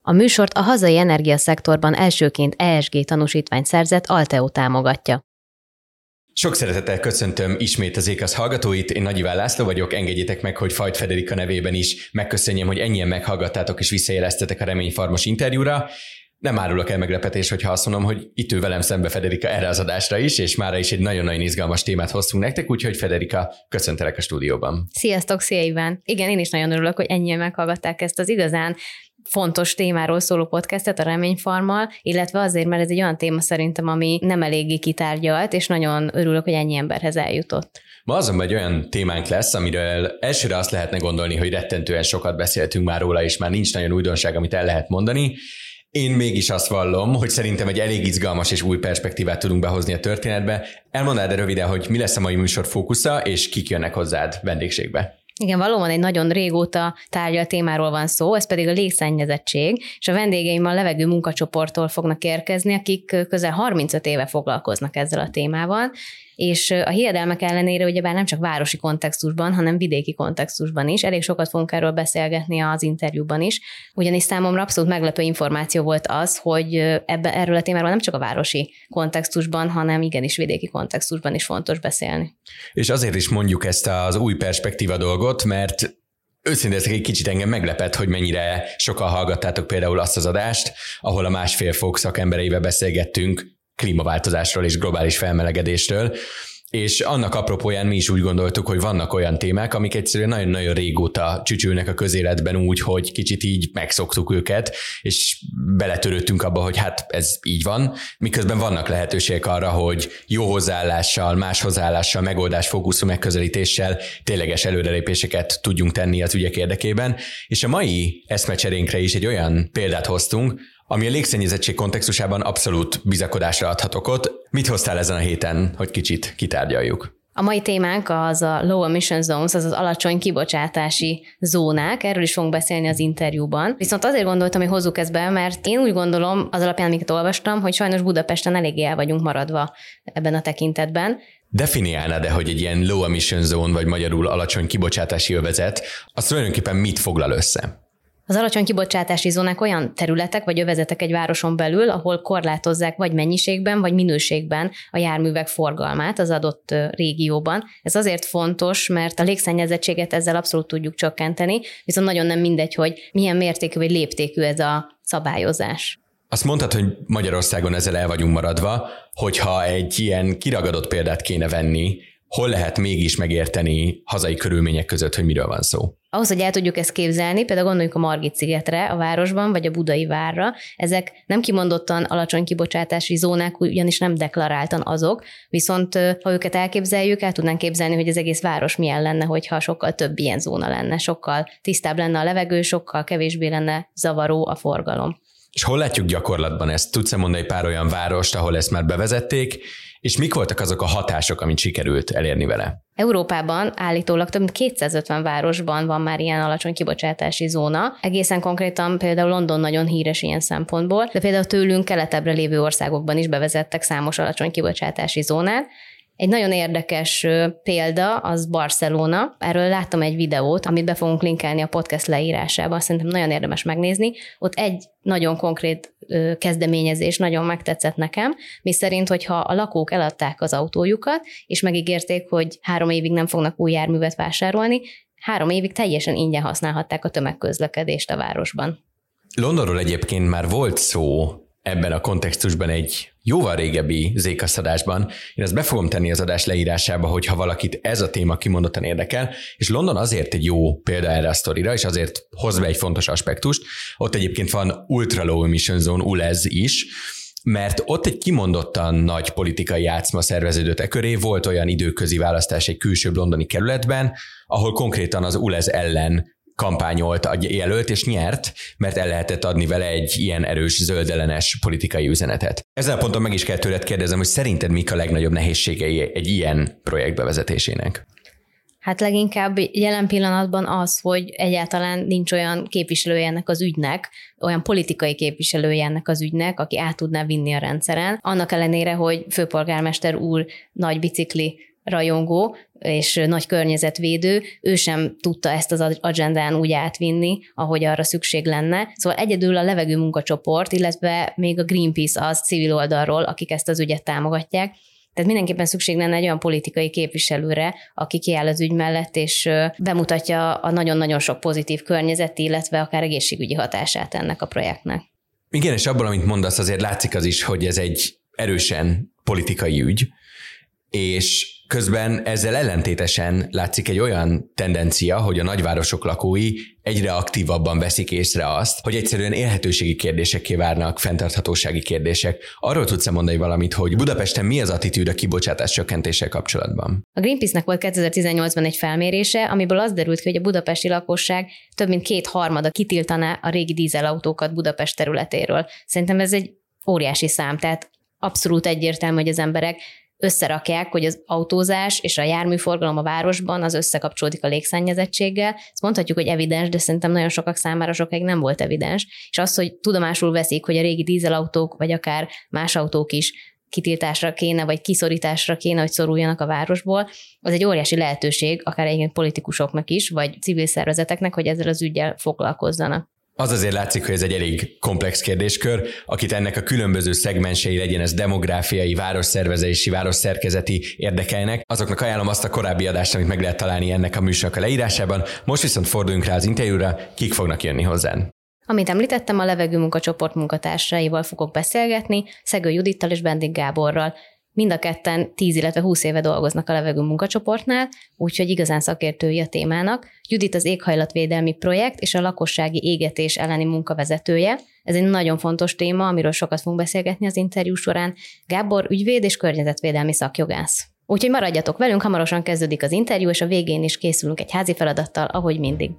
A műsort a hazai energiaszektorban elsőként ESG tanúsítványt szerzett Alteo támogatja. Sok szeretettel köszöntöm ismét az Ékasz hallgatóit, én Nagy Iván László vagyok, engedjétek meg, hogy Fajt Federika nevében is megköszönjem, hogy ennyien meghallgattátok és visszajeleztetek a Reményfarmos interjúra. Nem árulok el meglepetés, hogyha azt mondom, hogy itt ül velem szembe Federika erre az adásra is, és mára is egy nagyon-nagyon izgalmas témát hoztunk nektek, úgyhogy Federika, köszöntelek a stúdióban. Sziasztok, szia Iván! Igen, én is nagyon örülök, hogy ennyien meghallgatták ezt az igazán fontos témáról szóló podcastet a Reményfarmmal, illetve azért, mert ez egy olyan téma szerintem, ami nem eléggé kitárgyalt, és nagyon örülök, hogy ennyi emberhez eljutott. Ma azonban egy olyan témánk lesz, amiről elsőre azt lehetne gondolni, hogy rettentően sokat beszéltünk már róla, és már nincs nagyon újdonság, amit el lehet mondani. Én mégis azt vallom, hogy szerintem egy elég izgalmas és új perspektívát tudunk behozni a történetbe. Elmondd de röviden, hogy mi lesz a mai műsor fókusza, és kik jönnek hozzád vendégségbe. Igen, valóban egy nagyon régóta tárgyalt témáról van szó, ez pedig a légszennyezettség, és a vendégeim a levegő munkacsoporttól fognak érkezni, akik közel 35 éve foglalkoznak ezzel a témával, és a hiedelmek ellenére ugyebár nem csak városi kontextusban, hanem vidéki kontextusban is. Elég sokat fogunk erről beszélgetni az interjúban is, ugyanis számomra abszolút meglepő információ volt az, hogy erről a témáról nem csak a városi kontextusban, hanem igenis vidéki kontextusban is fontos beszélni. És azért is mondjuk ezt az új perspektíva dolgot, mert őszintén egy kicsit engem meglepett, hogy mennyire sokan hallgattátok például azt az adást, ahol a 1,5 fok szakembereivel beszélgettünk klímaváltozásról és globális felmelegedésről, és annak apropóján mi is úgy gondoltuk, hogy vannak olyan témák, amik egyszerűen nagyon-nagyon régóta csücsülnek a közéletben úgy, hogy kicsit így megszoktuk őket, és beletörődtünk abba, hogy hát ez így van, miközben vannak lehetőségek arra, hogy jó hozzáállással, más hozzáállással, megoldásfókuszú megközelítéssel tényleges előrelépéseket tudjunk tenni az ügyek érdekében, és a mai eszmecserénkre is egy olyan példát hoztunk, ami a légszennyezettség kontextusában abszolút bizakodásra adhat okot. Mit hoztál ezen a héten, hogy kicsit kitárgyaljuk? A mai témánk az a low emission zones, azaz alacsony kibocsátási zónák, erről is fogunk beszélni az interjúban. Viszont azért gondoltam, hogy hozzuk ezt be, mert én úgy gondolom, az alapján, amiket olvastam, hogy sajnos Budapesten eléggé el vagyunk maradva ebben a tekintetben. Definiálnád-e, hogy egy ilyen low emission zone, vagy magyarul alacsony kibocsátási övezet, az tulajdonképpen mit foglal össze? Az alacsony kibocsátási zónák olyan területek vagy övezetek egy városon belül, ahol korlátozzák vagy mennyiségben, vagy minőségben a járművek forgalmát az adott régióban. Ez azért fontos, mert a légszennyezettséget ezzel abszolút tudjuk csökkenteni, viszont nagyon nem mindegy, hogy milyen mértékű vagy léptékű ez a szabályozás. Azt mondtad, hogy Magyarországon ezzel el vagyunk maradva, hogyha egy ilyen kiragadott példát kéne venni, hol lehet mégis megérteni hazai körülmények között, hogy miről van szó? Ahhoz, hogy el tudjuk ezt képzelni, például gondoljunk a Margit-szigetre a városban, vagy a Budai várra, ezek nem kimondottan alacsony kibocsátási zónák, ugyanis nem deklaráltan azok, viszont ha őket elképzeljük, el tudnánk képzelni, hogy az egész város milyen lenne, hogyha sokkal több ilyen zóna lenne, sokkal tisztább lenne a levegő, sokkal kevésbé lenne zavaró a forgalom. És hol látjuk gyakorlatban ezt? Tudsz-e mondani pár olyan várost, ahol ezt már bevezették, és mik voltak azok a hatások, amit sikerült elérni vele? Európában állítólag több mint 250 városban van már ilyen alacsony kibocsátási zóna. Egészen konkrétan például London nagyon híres ilyen szempontból, de például tőlünk keletebbre lévő országokban is bevezettek számos alacsony kibocsátási zónát. Egy nagyon érdekes példa az Barcelona. Erről láttam egy videót, amit be fogunk linkelni a podcast leírásába, szerintem nagyon érdemes megnézni. Ott egy nagyon konkrét kezdeményezés nagyon megtetszett nekem, miszerint, hogyha a lakók eladták az autójukat, és megígérték, hogy 3 évig nem fognak új járművet vásárolni, 3 évig teljesen ingyen használhatták a tömegközlekedést a városban. Londonról egyébként már volt szó ebben a kontextusban egy jóval régebbi Zékasz adásban. Én ezt be fogom tenni az adás leírásába, hogyha valakit ez a téma kimondottan érdekel, és London azért egy jó példa erre a sztorira, és azért hoz be egy fontos aspektust. Ott egyébként van Ultra Low Emission Zone, ULEZ is, mert ott egy kimondottan nagy politikai játszma szerveződött e köré, volt olyan időközi választás egy külső londoni kerületben, ahol konkrétan az ULEZ ellen kampányolt a jelölt, és nyert, mert el lehetett adni vele egy ilyen erős zöldellenes politikai üzenetet. Ezzel a ponton meg is kell tőled kérdezem, hogy szerinted mik a legnagyobb nehézségei egy ilyen projekt bevezetésének? Hát leginkább jelen pillanatban az, hogy egyáltalán nincs olyan képviselője ennek az ügynek, olyan politikai képviselője ennek az ügynek, aki át tudná vinni a rendszeren. Annak ellenére, hogy főpolgármester úr nagy bicikli rajongó és nagy környezetvédő, ő sem tudta ezt az agendán úgy átvinni, ahogy arra szükség lenne. Szóval egyedül a levegő munkacsoport, illetve még a Greenpeace az civil oldalról, akik ezt az ügyet támogatják. Tehát mindenképpen szükség lenne egy olyan politikai képviselőre, aki kiáll az ügy mellett, és bemutatja a nagyon-nagyon sok pozitív környezeti, illetve akár egészségügyi hatását ennek a projektnek. Igen, és abból, amit mondasz, azért látszik az is, hogy ez egy erősen politikai ügy, és közben ezzel ellentétesen látszik egy olyan tendencia, hogy a nagyvárosok lakói egyre aktívabban veszik észre azt, hogy egyszerűen élhetőségi kérdésekké várnak, fenntarthatósági kérdések. Arról tudsz mondani valamit, hogy Budapesten mi az attitűd a kibocsátás csökkentéssel kapcsolatban? A Greenpeace-nek volt 2018-ban egy felmérése, amiből az derült ki, hogy a budapesti lakosság több mint 2/3 kitiltaná a régi dízelautókat Budapest területéről. Szerintem ez egy óriási szám, tehát abszolút egyértelmű, hogy az emberek összerakják, hogy az autózás és a járműforgalom a városban az összekapcsolódik a légszennyezettséggel. Ezt mondhatjuk, hogy evidens, de szerintem nagyon sokak számára sokáig nem volt evidens. És az, hogy tudomásul veszik, hogy a régi dízelautók, vagy akár más autók is kitiltásra kéne, vagy kiszorításra kéne, hogy szoruljanak a városból, az egy óriási lehetőség, akár egyébként politikusoknak is, vagy civil szervezeteknek, hogy ezzel az üggyel foglalkozzanak. Az azért látszik, hogy ez egy elég komplex kérdéskör, akit ennek a különböző szegmensei, legyen ez demográfiai, városszervezési, városszerkezeti érdekelnek. Azoknak ajánlom azt a korábbi adást, amit meg lehet találni ennek a műsornak a leírásában. Most viszont forduljunk rá az interjúra, kik fognak jönni hozzánk. Amit említettem, a levegő munkacsoport munkatársaival fogok beszélgetni, Szegő Judittal és Bendik Gáborral. Mind a ketten 10, illetve 20 éve dolgoznak a levegő munkacsoportnál, úgyhogy igazán szakértői a témának. Judit az éghajlatvédelmi projekt és a lakossági égetés elleni munkavezetője. Ez egy nagyon fontos téma, amiről sokat fogunk beszélgetni az interjú során. Gábor ügyvéd és környezetvédelmi szakjogász. Úgyhogy maradjatok velünk, hamarosan kezdődik az interjú, és a végén is készülünk egy házi feladattal, ahogy mindig.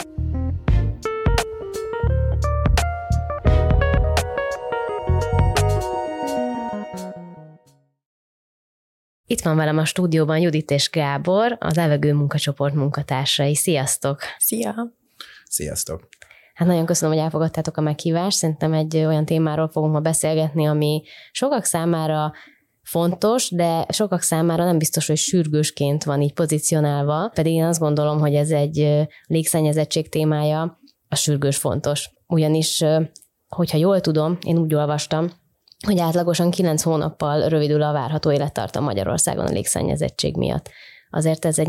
Itt van velem a stúdióban Judit és Gábor, az levegő munkacsoport munkatársai. Sziasztok! Szia! Sziasztok! Hát nagyon köszönöm, hogy elfogadtátok a meghívást. Szerintem egy olyan témáról fogunk ma beszélgetni, ami sokak számára fontos, de sokak számára nem biztos, hogy sürgősként van így pozícionálva, pedig én azt gondolom, hogy ez egy légszennyezettség témája, a sürgős fontos. Ugyanis, hogyha jól tudom, én úgy olvastam, hogy átlagosan 9 hónappal rövidül a várható élettartam Magyarországon a légszennyezettség miatt. Azért ez egy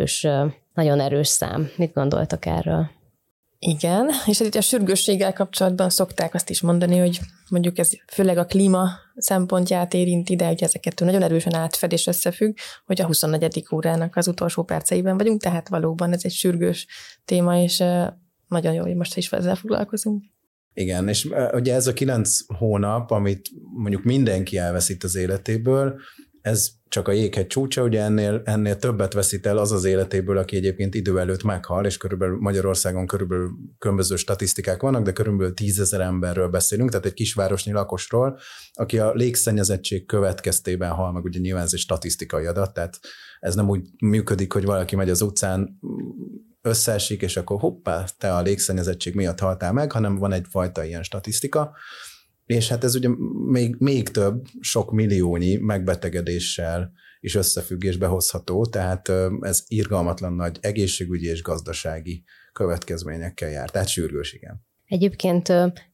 nagyon erős szám. Mit gondoltak erről? Igen, és itt a sürgősséggel kapcsolatban szokták azt is mondani, hogy mondjuk ez főleg a klíma szempontját érinti, de hogy ezeket nagyon erősen átfed és összefügg, hogy a 24. órának az utolsó perceiben vagyunk, tehát valóban ez egy sürgős téma, és nagyon jó, hogy most is ezzel foglalkozunk. Igen, és ugye ez a 9 hónap, amit mondjuk mindenki elveszít az életéből, ez csak a jéghegy csúcsa, ugye ennél többet veszít el az életéből, aki egyébként idő előtt meghal, és körülbelül Magyarországon körülbelül különböző statisztikák vannak, de körülbelül 10 000 emberről beszélünk, tehát egy kisvárosnyi lakosról, aki a légszennyezettség következtében hal meg, ugye nyilván ez egy statisztikai adat, tehát ez nem úgy működik, hogy valaki megy az utcán, összeesik, és akkor hoppá, te a légszennyezettség miatt haltál meg, hanem van egyfajta ilyen statisztika, és hát ez ugye még több, sok milliónyi megbetegedéssel is összefüggésbe hozható, tehát ez irgalmatlan nagy egészségügyi és gazdasági következményekkel jár, tehát sürgős, igen. Egyébként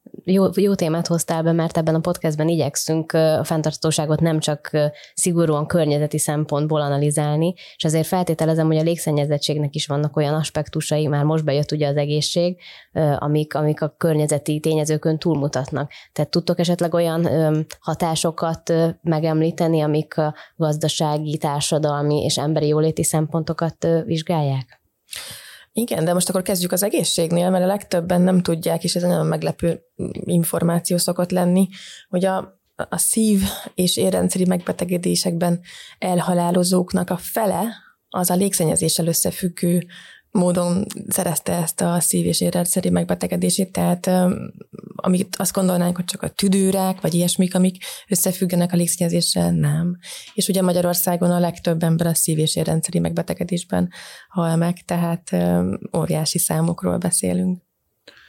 jó témát hoztál be, mert ebben a podcastben igyekszünk a fenntarthatóságot nem csak szigorúan környezeti szempontból analizálni, és azért feltételezem, hogy a légszennyezettségnek is vannak olyan aspektusai, már most bejött ugye az egészség, amik a környezeti tényezőkön túlmutatnak. Tehát tudtok esetleg olyan hatásokat megemlíteni, amik a gazdasági, társadalmi és emberi jóléti szempontokat vizsgálják? Igen, de most akkor kezdjük az egészségnél, mert a legtöbben nem tudják, és ez egy nagyon meglepő információ szokott lenni, hogy a szív- és érrendszeri megbetegedésekben elhalálozóknak a fele az a légszennyezéssel összefüggő módon szerezte ezt a szív- és érrendszeri megbetegedését, tehát amit azt gondolnánk, hogy csak a tüdőrák, vagy ilyesmik, amik összefüggenek a légszennyezéssel, nem. És ugye Magyarországon a legtöbb ember a szív- és érrendszeri megbetegedésben hal meg, tehát óriási számokról beszélünk.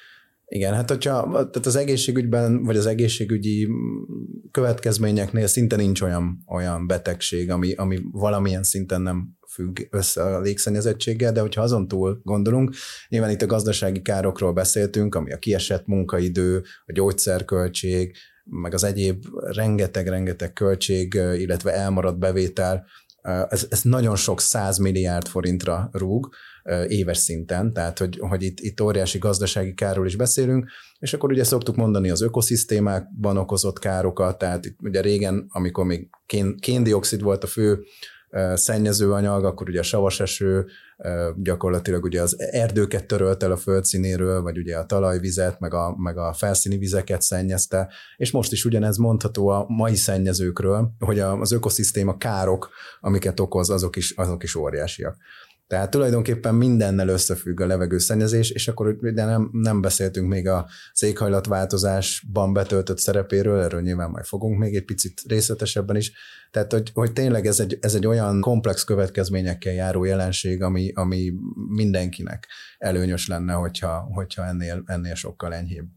Igen, hát tehát az egészségügyben, vagy az egészségügyi következményeknél szinte nincs olyan betegség, ami valamilyen szinten nem függ össze a légszennyezettséggel, de hogyha azon túl gondolunk, nyilván itt a gazdasági károkról beszéltünk, ami a kiesett munkaidő, a gyógyszerköltség, meg az egyéb rengeteg költség, illetve elmaradt bevétel, ez nagyon sok 100 milliárd forintra rúg éves szinten, tehát hogy itt óriási gazdasági kárról is beszélünk, és akkor ugye szoktuk mondani az ökoszisztémákban okozott károkat, tehát itt ugye régen, amikor még kén-dioxid volt a fő szennyezőanyag, akkor ugye a savas eső gyakorlatilag ugye az erdőket törölt el a földszínéről, vagy ugye a talajvizet, meg a felszíni vizeket szennyezte, és most is ugyanez mondható a mai szennyezőkről, hogy az ökoszisztéma károk, amiket okoz, azok is óriásiak. Tehát tulajdonképpen mindennel összefügg a levegőszennyezés, és akkor ugye nem beszéltünk még az éghajlatváltozásban betöltött szerepéről, erről nyilván majd fogunk még egy picit részletesebben is. Tehát, hogy tényleg ez egy olyan komplex következményekkel járó jelenség, ami mindenkinek előnyös lenne, hogyha ennél sokkal enyhébb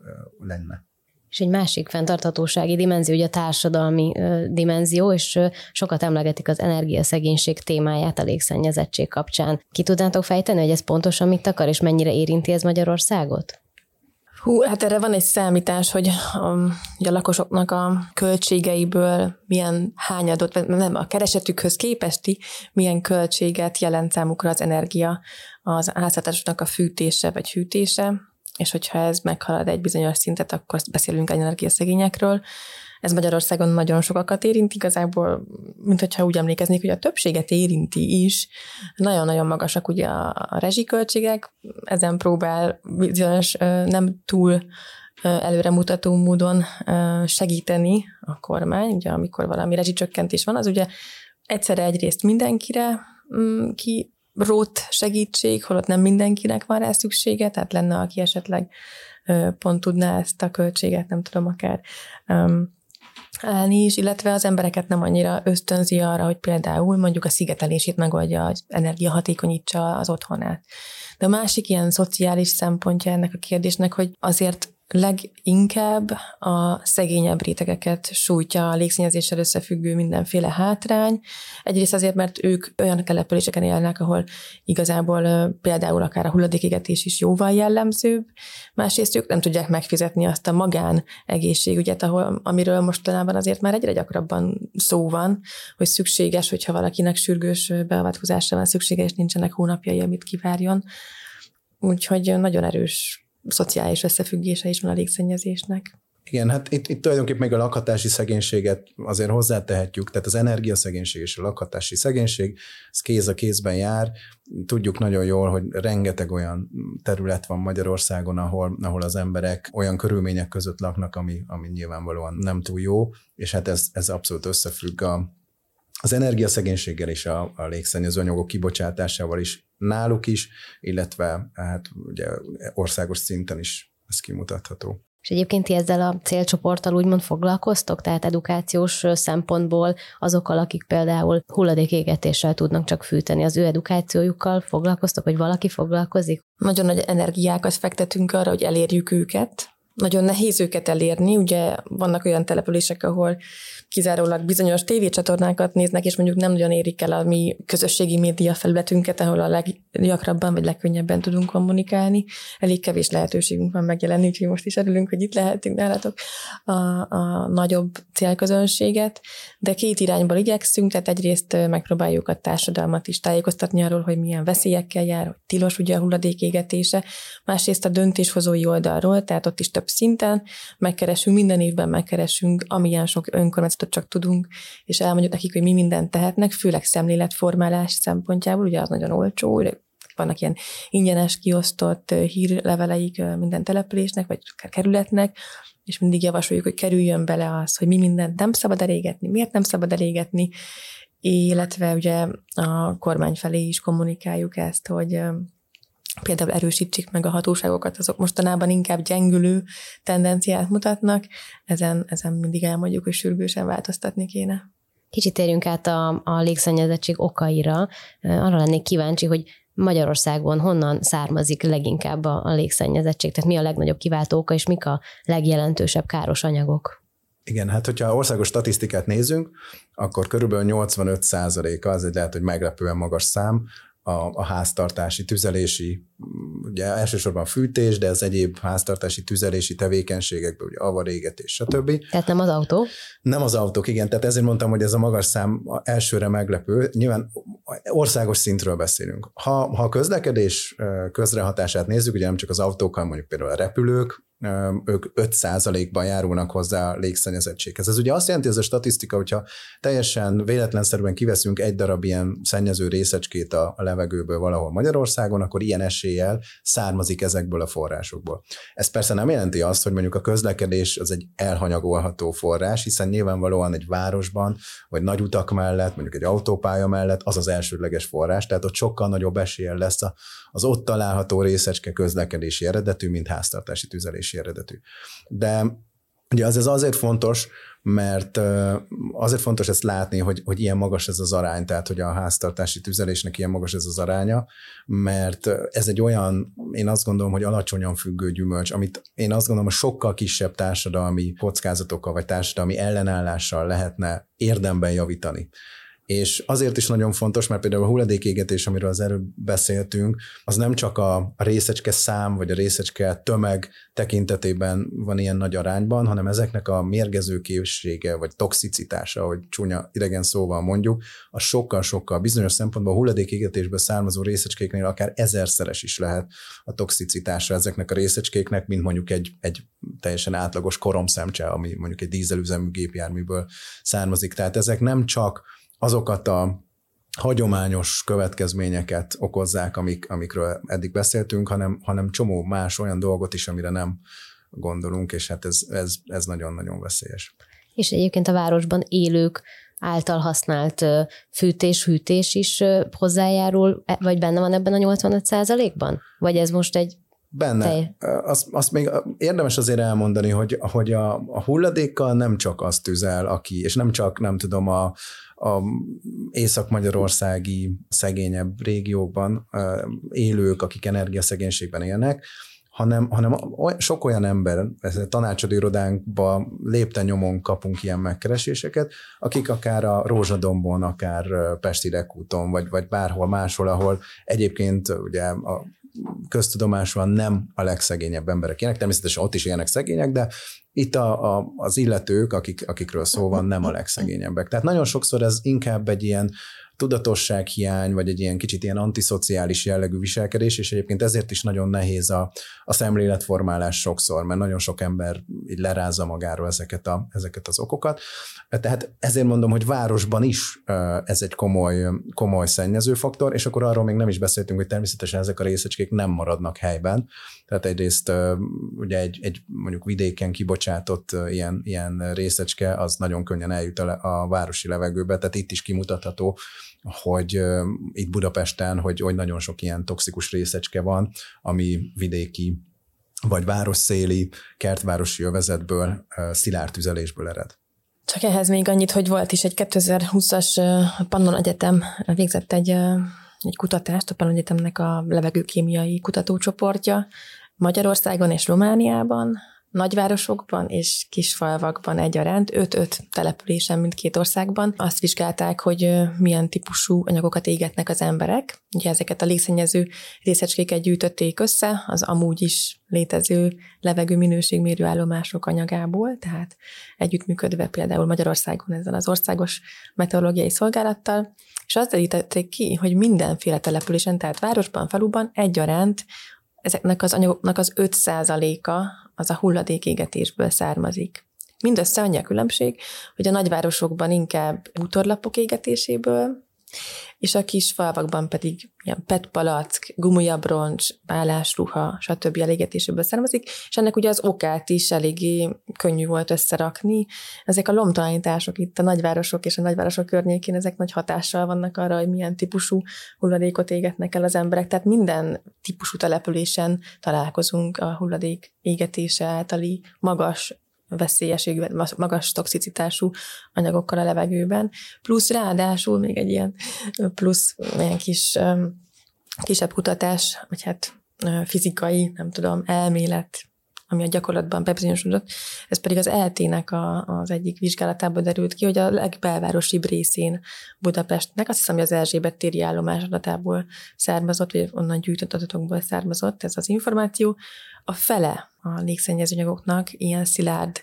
lenne. És egy másik fenntarthatósági dimenzió, ugye a társadalmi dimenzió, és sokat emlegetik az energiaszegénység témáját a légszennyezettség kapcsán. Ki tudnátok fejteni, hogy ez pontosan mit akar, és mennyire érinti ez Magyarországot? Hát erre van egy számítás, hogy a lakosoknak a költségeiből milyen hányadot, nem a keresetükhöz képesti, milyen költséget jelent számukra az energia, az háztartásoknak a fűtése vagy hűtése, és hogyha ez meghalad egy bizonyos szintet, akkor beszélünk energiaszegényekről. Ez Magyarországon nagyon sokakat érint, igazából, mint hogyha úgy emlékeznék, hogy a többséget érinti is. Nagyon-nagyon magasak ugye a rezsiköltségek, ezen próbál bizonyos nem túl előremutató módon segíteni a kormány, ugye amikor valami rezsicsökkentés van, az ugye egyszerre egyrészt mindenkire rót segítség, holott nem mindenkinek van rá szüksége, tehát lenne, aki esetleg pont tudná ezt a költséget, nem tudom, akár állni is, illetve az embereket nem annyira ösztönzi arra, hogy például mondjuk a szigetelését megoldja, hogy energiahatékonyítsa az otthonát. De a másik ilyen szociális szempontja ennek a kérdésnek, hogy azért leginkább a szegényebb rétegeket sújtja a légszennyezéssel összefüggő mindenféle hátrány. Egyrészt azért, mert ők olyan településeken élnek, ahol igazából például akár a hulladékégetés is jóval jellemzőbb. Másrészt ők nem tudják megfizetni azt a magán egészségügyet, amiről mostanában azért már egyre gyakrabban szó van, hogy szükséges, hogyha valakinek sürgős beavatkozásra van szüksége, és nincsenek hónapjai, amit kivárjon. Úgyhogy nagyon erős szociális összefüggése is van a légszennyezésnek. Igen, hát itt tulajdonképpen még a lakhatási szegénységet azért hozzátehetjük, tehát az energiaszegénység és a lakhatási szegénység, ez kéz a kézben jár. Tudjuk nagyon jól, hogy rengeteg olyan terület van Magyarországon, ahol az emberek olyan körülmények között laknak, ami nyilvánvalóan nem túl jó, és hát ez abszolút összefügg az energiaszegénységgel és a légszennyező anyagok kibocsátásával is náluk is, illetve hát ugye országos szinten is ez kimutatható. És egyébként ti ezzel a célcsoporttal úgymond foglalkoztok? Tehát edukációs szempontból azokkal, akik például hulladékégetéssel tudnak csak fűteni, az ő edukációjukkal foglalkoztok, vagy valaki foglalkozik? Nagyon nagy energiákat fektetünk arra, hogy elérjük őket. Nagyon nehéz őket elérni, ugye vannak olyan települések, ahol kizárólag bizonyos tévécsatornákat néznek, és mondjuk nem nagyon érik el a mi közösségi média felületünket, ahol a leggyakrabban vagy legkönnyebben tudunk kommunikálni. Elég kevés lehetőségünk van megjelenni, úgyhogy most is örülünk, hogy itt lehetünk nálatok a nagyobb célközönséget, de két irányból igyekszünk, tehát egyrészt megpróbáljuk a társadalmat is tájékoztatni arról, hogy milyen veszélyekkel jár, hogy tilos ugye a hulladékégetése, másrészt a döntéshozói oldalról, tehát ott is több szinten minden évben megkeresünk, amilyen sok önkormányzatot csak tudunk, és elmondjuk nekik, hogy mi mindent tehetnek, főleg szemléletformálás szempontjából, ugye az nagyon olcsó, vannak ilyen ingyenes kiosztott hírleveleik minden településnek, vagy akár kerületnek, és mindig javasoljuk, hogy kerüljön bele az, hogy mi mindent nem szabad elégetni, miért nem szabad elégetni, illetve ugye a kormány felé is kommunikáljuk ezt, hogy például erősítsék meg a hatóságokat, azok mostanában inkább gyengülő tendenciát mutatnak, ezen mindig elmondjuk, hogy sürgősen változtatni kéne. Kicsit térjünk át a légszennyezettség okaira. Arra lennék kíváncsi, hogy Magyarországon honnan származik leginkább a légszennyezettség? Tehát mi a legnagyobb kiváltó oka, és mik a legjelentősebb káros anyagok? Igen, hát hogyha országos statisztikát nézünk, akkor körülbelül 85%-a, az egy lehet, hogy meglepően magas szám, a háztartási, tüzelési, ugye elsősorban fűtés, de ez egyéb háztartási, tüzelési tevékenységekből, ugye avarégetés, stb. Tehát nem az autó? Nem az autók, igen, tehát ezért mondtam, hogy ez a magas szám elsőre meglepő. Nyilván országos szintről beszélünk. Ha a közlekedés közrehatását nézzük, ugye nem csak az autók, hanem mondjuk például a repülők, ők 5%-ban járulnak hozzá a légszennyezettséghez. Ez ugye azt jelenti, ez a statisztika, hogyha teljesen véletlenszerűen kiveszünk egy darab ilyen szennyező részecskét a levegőből valahol Magyarországon, akkor ilyen eséllyel származik ezekből a forrásokból. Ez persze nem jelenti azt, hogy mondjuk a közlekedés az egy elhanyagolható forrás, hiszen nyilvánvalóan egy városban, vagy nagy utak mellett, mondjuk egy autópálya mellett az az elsődleges forrás, tehát ott sokkal nagyobb eséllyel lesz az ott található részecske közlekedési eredetű, mint háztartási tüzelési eredetű. De ugye ez azért fontos, mert azért fontos ezt látni, hogy ilyen magas ez az arány, tehát hogy a háztartási tüzelésnek ilyen magas ez az aránya, mert ez egy olyan, én azt gondolom, hogy alacsonyan függő gyümölcs, amit én azt gondolom, hogy sokkal kisebb társadalmi kockázatokkal vagy társadalmi ellenállással lehetne érdemben javítani. És azért is nagyon fontos, mert például a hulladékégetés, amiről az előbb beszéltünk, az nem csak a részecske szám, vagy a részecske tömeg tekintetében van ilyen nagy arányban, hanem ezeknek a mérgező képessége, vagy toxicitása, hogy csúnya idegen szóval mondjuk, az sokkal-sokkal bizonyos szempontból a hulladékégetésből származó részecskéknél akár 1000-szeres is lehet a toxicitása ezeknek a részecskéknek, mint mondjuk egy teljesen átlagos koromszemcse, ami mondjuk egy dízelüzemű gépjárműből származik. Tehát ezek nem csak azokat a hagyományos következményeket okozzák, amikről eddig beszéltünk, hanem csomó más olyan dolgot is, amire nem gondolunk, és hát ez nagyon-nagyon veszélyes. És egyébként a városban élők által használt fűtés-hűtés is hozzájárul, vagy benne van ebben a 85%-ban? Vagy ez most egy benne. Azt még érdemes azért elmondani, hogy a hulladékkal nem csak azt tüzel, aki, és nem csak, nem tudom, a észak-magyarországi szegényebb régiókban élők, akik energiaszegénységben élnek, hanem sok olyan ember, tanácsadó irodánkba lépten nyomon kapunk ilyen megkereséseket, akik akár a Rózsadombon, akár Pesti Rekúton, vagy bárhol máshol, ahol egyébként ugye a köztudomásúan nem a legszegényebb emberek élnek, természetesen ott is élnek szegények, de itt az illetők, akikről szó van, nem a legszegényebbek. Tehát nagyon sokszor ez inkább egy ilyen tudatossághiány, vagy egy ilyen kicsit ilyen antiszociális jellegű viselkedés, és egyébként ezért is nagyon nehéz a szemléletformálás sokszor, mert nagyon sok ember így lerázza magáról ezeket az okokat. Tehát ezért mondom, hogy városban is ez egy komoly szennyezőfaktor, és akkor arról még nem is beszéltünk, hogy természetesen ezek a részecskék nem maradnak helyben. Tehát egyrészt ugye egy mondjuk vidéken kibocsátott ilyen részecske, az nagyon könnyen eljut a városi levegőbe, tehát itt is kimutatható, hogy itt Budapesten, hogy nagyon sok ilyen toxikus részecske van, ami vidéki vagy városszéli, kertvárosi övezetből, szilárd tüzelésből ered. Csak ehhez még annyit, hogy volt is egy 2020-as Pannon Egyetem végzett egy kutatást, a Pannon Egyetemnek a levegőkémiai kutatócsoportja Magyarországon és Romániában, nagyvárosokban és kisfalvakban egyaránt, 5 településen mindkét országban. Azt vizsgálták, hogy milyen típusú anyagokat égetnek az emberek. Ugye ezeket a légszennyező részecskéket gyűjtötték össze, az amúgy is létező levegő minőségmérő állomások anyagából, tehát együttműködve például Magyarországon ezzel az országos meteorológiai szolgálattal, és azt derítették ki, hogy mindenféle településen, tehát városban, faluban egyaránt ezeknek az anyagoknak az 5%-a az a hulladékégetésből származik. Mindössze annyi a különbség, hogy a nagyvárosokban inkább bútorlapok égetéséből, és a kis falvakban pedig ilyen petpalack, gumiabroncs, bálásruha, stb. Elégetéséből származik, és ennek ugye az okát is eléggé könnyű volt összerakni. Ezek a lomtalanítások itt a nagyvárosok és a nagyvárosok környékén, ezek nagy hatással vannak arra, hogy milyen típusú hulladékot égetnek el az emberek. Tehát minden típusú településen találkozunk a hulladék égetése általi magas veszélyességű, magas toxicitású anyagokkal a levegőben, plusz ráadásul még egy ilyen plusz ilyen kis kisebb kutatás, vagy hát fizikai, nem tudom, elmélet, ami a gyakorlatban bebizonyosodott, ez pedig az ELTE-nek az egyik vizsgálatából derült ki, hogy a legbelvárosibb részén Budapestnek, azt hiszem, hogy az Erzsébet téri állomás adatából származott, vagy onnan gyűjtött adatokból származott ez az információ, a fele a légszennyező anyagoknak ilyen szilárd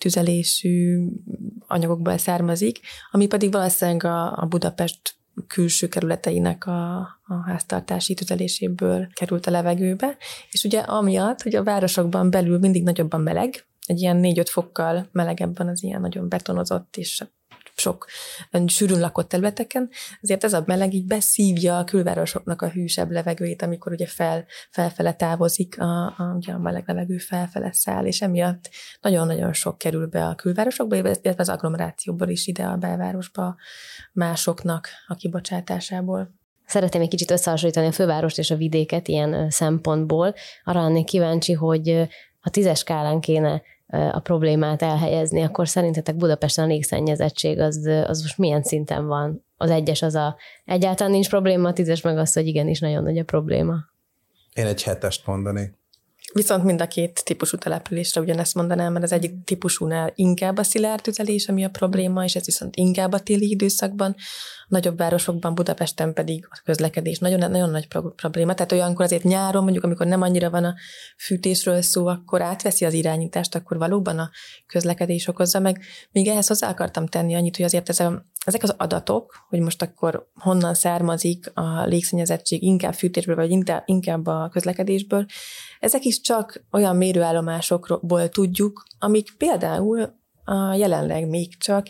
tüzelésű anyagokból származik, ami pedig valószínűleg a Budapest külső kerületeinek a háztartási tüzeléséből került a levegőbe, és ugye amiatt, hogy a városokban belül mindig nagyobb a meleg, egy ilyen 4-5 fokkal melegebb az ilyen nagyon betonozott és sok sűrűn lakott területeken, azért ez a meleg így beszívja a külvárosoknak a hűsebb levegőjét, amikor ugye felfele távozik, ugye a meleg levegő felfele száll, és emiatt nagyon-nagyon sok kerül be a külvárosokba, illetve az agglomerációból is ide a belvárosba másoknak a kibocsátásából. Szeretném egy kicsit összehasonlítani a fővárost és a vidéket ilyen szempontból. Arra lennék kíváncsi, hogy ha 10-es skálán kéne a problémát elhelyezni, akkor szerintetek Budapesten a légszennyezettség az most milyen szinten van? Az 1-es az egyáltalán nincs probléma, a 10-es meg az, hogy igenis nagyon nagy a probléma. Én egy 7-est mondanék. Viszont mind a két típusú településre ugyanezt mondanám, mert az egyik típusúnál inkább a szilárd tüzelés, ami a probléma, és ez viszont inkább a téli időszakban, a nagyobb városokban, Budapesten pedig a közlekedés nagyon nagy probléma. Tehát olyankor azért nyáron, mondjuk amikor nem annyira van a fűtésről szó, akkor átveszi az irányítást, akkor valóban a közlekedés okozza meg. Még ehhez hozzá akartam tenni annyit, hogy azért ezek az adatok, hogy most akkor honnan származik a légszennyezettség, inkább fűtésből, vagy inkább a közlekedésből, ezek is csak olyan mérőállomásokból tudjuk, amik például jelenleg még csak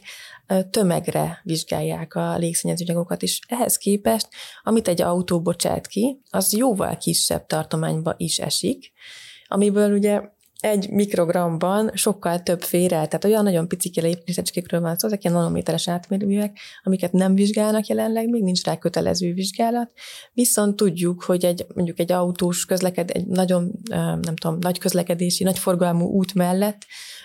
tömegre vizsgálják a légszennyező anyagokat, és ehhez képest, amit egy autó bocsát ki, az jóval kisebb tartományba is esik, amiből ugye 1 mikrogramban sokkal több fér el, tehát olyan nagyon picike részecskékről van szó, ezek ilyen nanométeres átmérőek, amiket nem vizsgálnak jelenleg, még nincs rá kötelező vizsgálat, viszont tudjuk, hogy mondjuk egy autós egy nagyon, nem tudom, nagy közlekedési, nagy forgalmú út mellett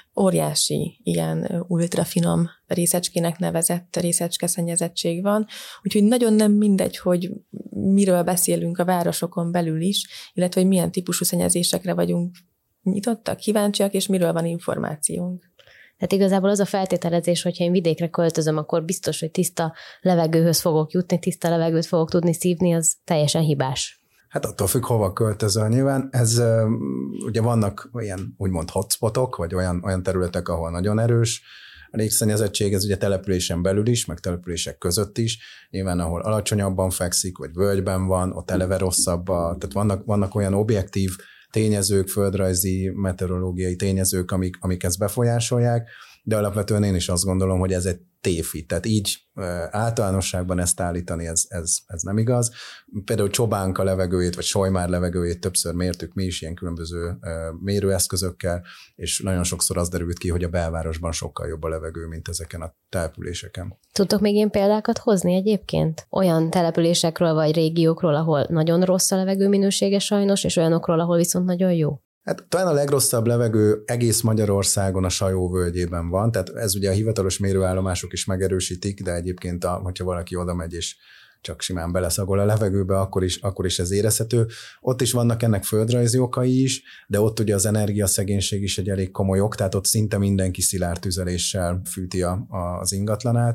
óriási ilyen ultrafinom részecskének nevezett részecskeszennyezettség van, úgyhogy nagyon nem mindegy, hogy miről beszélünk a városokon belül is, illetve hogy milyen típusú szennyezésekre vagyunk nyitottak, kíváncsiak, és miről van információnk. Tehát igazából az a feltételezés, hogyha én vidékre költözöm, akkor biztos, hogy tiszta levegőhöz fogok jutni, tiszta levegőt fogok tudni szívni, az teljesen hibás. Hát attól függ, hova költözöl nyilván. Ez ugye vannak ilyen úgymond hotspotok, vagy olyan területek, ahol nagyon erős a légszennyezettség, ez ugye településen belül is, meg települések között is. Nyilván, ahol alacsonyabban fekszik, vagy völgyben van, ott eleve rosszabb. Tehát vannak olyan objektív tényezők, földrajzi, meteorológiai tényezők, amik ezt befolyásolják, de alapvetően én is azt gondolom, hogy ez egy tévhit. Tehát így általánosságban ezt állítani, ez nem igaz. Például Csobánka levegőjét, vagy Solymár levegőjét többször mértük mi is ilyen különböző mérőeszközökkel, és nagyon sokszor az derült ki, hogy a belvárosban sokkal jobb a levegő, mint ezeken a településeken. Tudtok még ilyen példákat hozni egyébként? Olyan településekről vagy régiókról, ahol nagyon rossz a levegő minősége sajnos, és olyanokról, ahol viszont nagyon jó? Hát talán a legrosszabb levegő egész Magyarországon a Sajó völgyében van, tehát ez ugye a hivatalos mérőállomások is megerősítik, de egyébként, hogyha valaki oda megy és csak simán beleszagol a levegőbe, akkor is ez érezhető. Ott is vannak ennek földrajzi okai is, de ott ugye az energiaszegénység is egy elég komoly ok, tehát ott szinte mindenki szilárd tüzeléssel fűti az ingatlanát,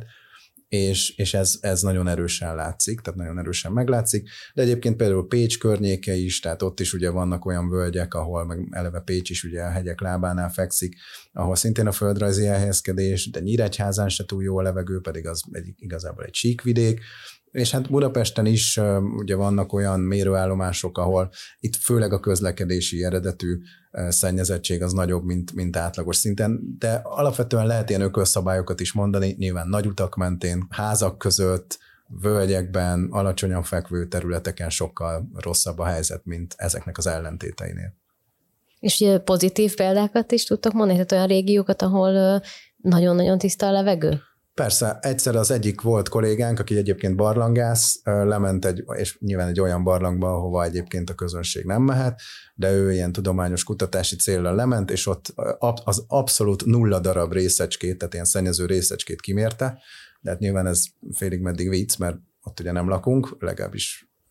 és ez nagyon erősen látszik, tehát nagyon erősen meglátszik, de egyébként például Pécs környéke is, tehát ott is ugye vannak olyan völgyek, ahol meg eleve Pécs is ugye a hegyek lábánál fekszik, ahol szintén a földrajzi elhelyezkedés, de Nyíregyházán se túl jó a levegő, pedig az igazából egy síkvidék, és hát Budapesten is ugye vannak olyan mérőállomások, ahol itt főleg a közlekedési eredetű szennyezettség az nagyobb, mint átlagos szinten, de alapvetően lehet ilyen ökölszabályokat is mondani, nyilván nagy utak mentén, házak között, völgyekben, alacsonyan fekvő területeken sokkal rosszabb a helyzet, mint ezeknek az ellentéteinél. És pozitív példákat is tudtok mondani, tehát olyan régiókat, ahol nagyon-nagyon tiszta a levegő? Persze, egyszer az egyik volt kollégánk, aki egyébként barlangász, lement és nyilván egy olyan barlangba, ahova egyébként a közönség nem mehet, de ő ilyen tudományos kutatási céllal lement, és ott az abszolút 0 darab részecskét, tehát ilyen szennyező részecskét kimérte, de hát nyilván ez félig meddig vicc, mert ott ugye nem lakunk, legalábbis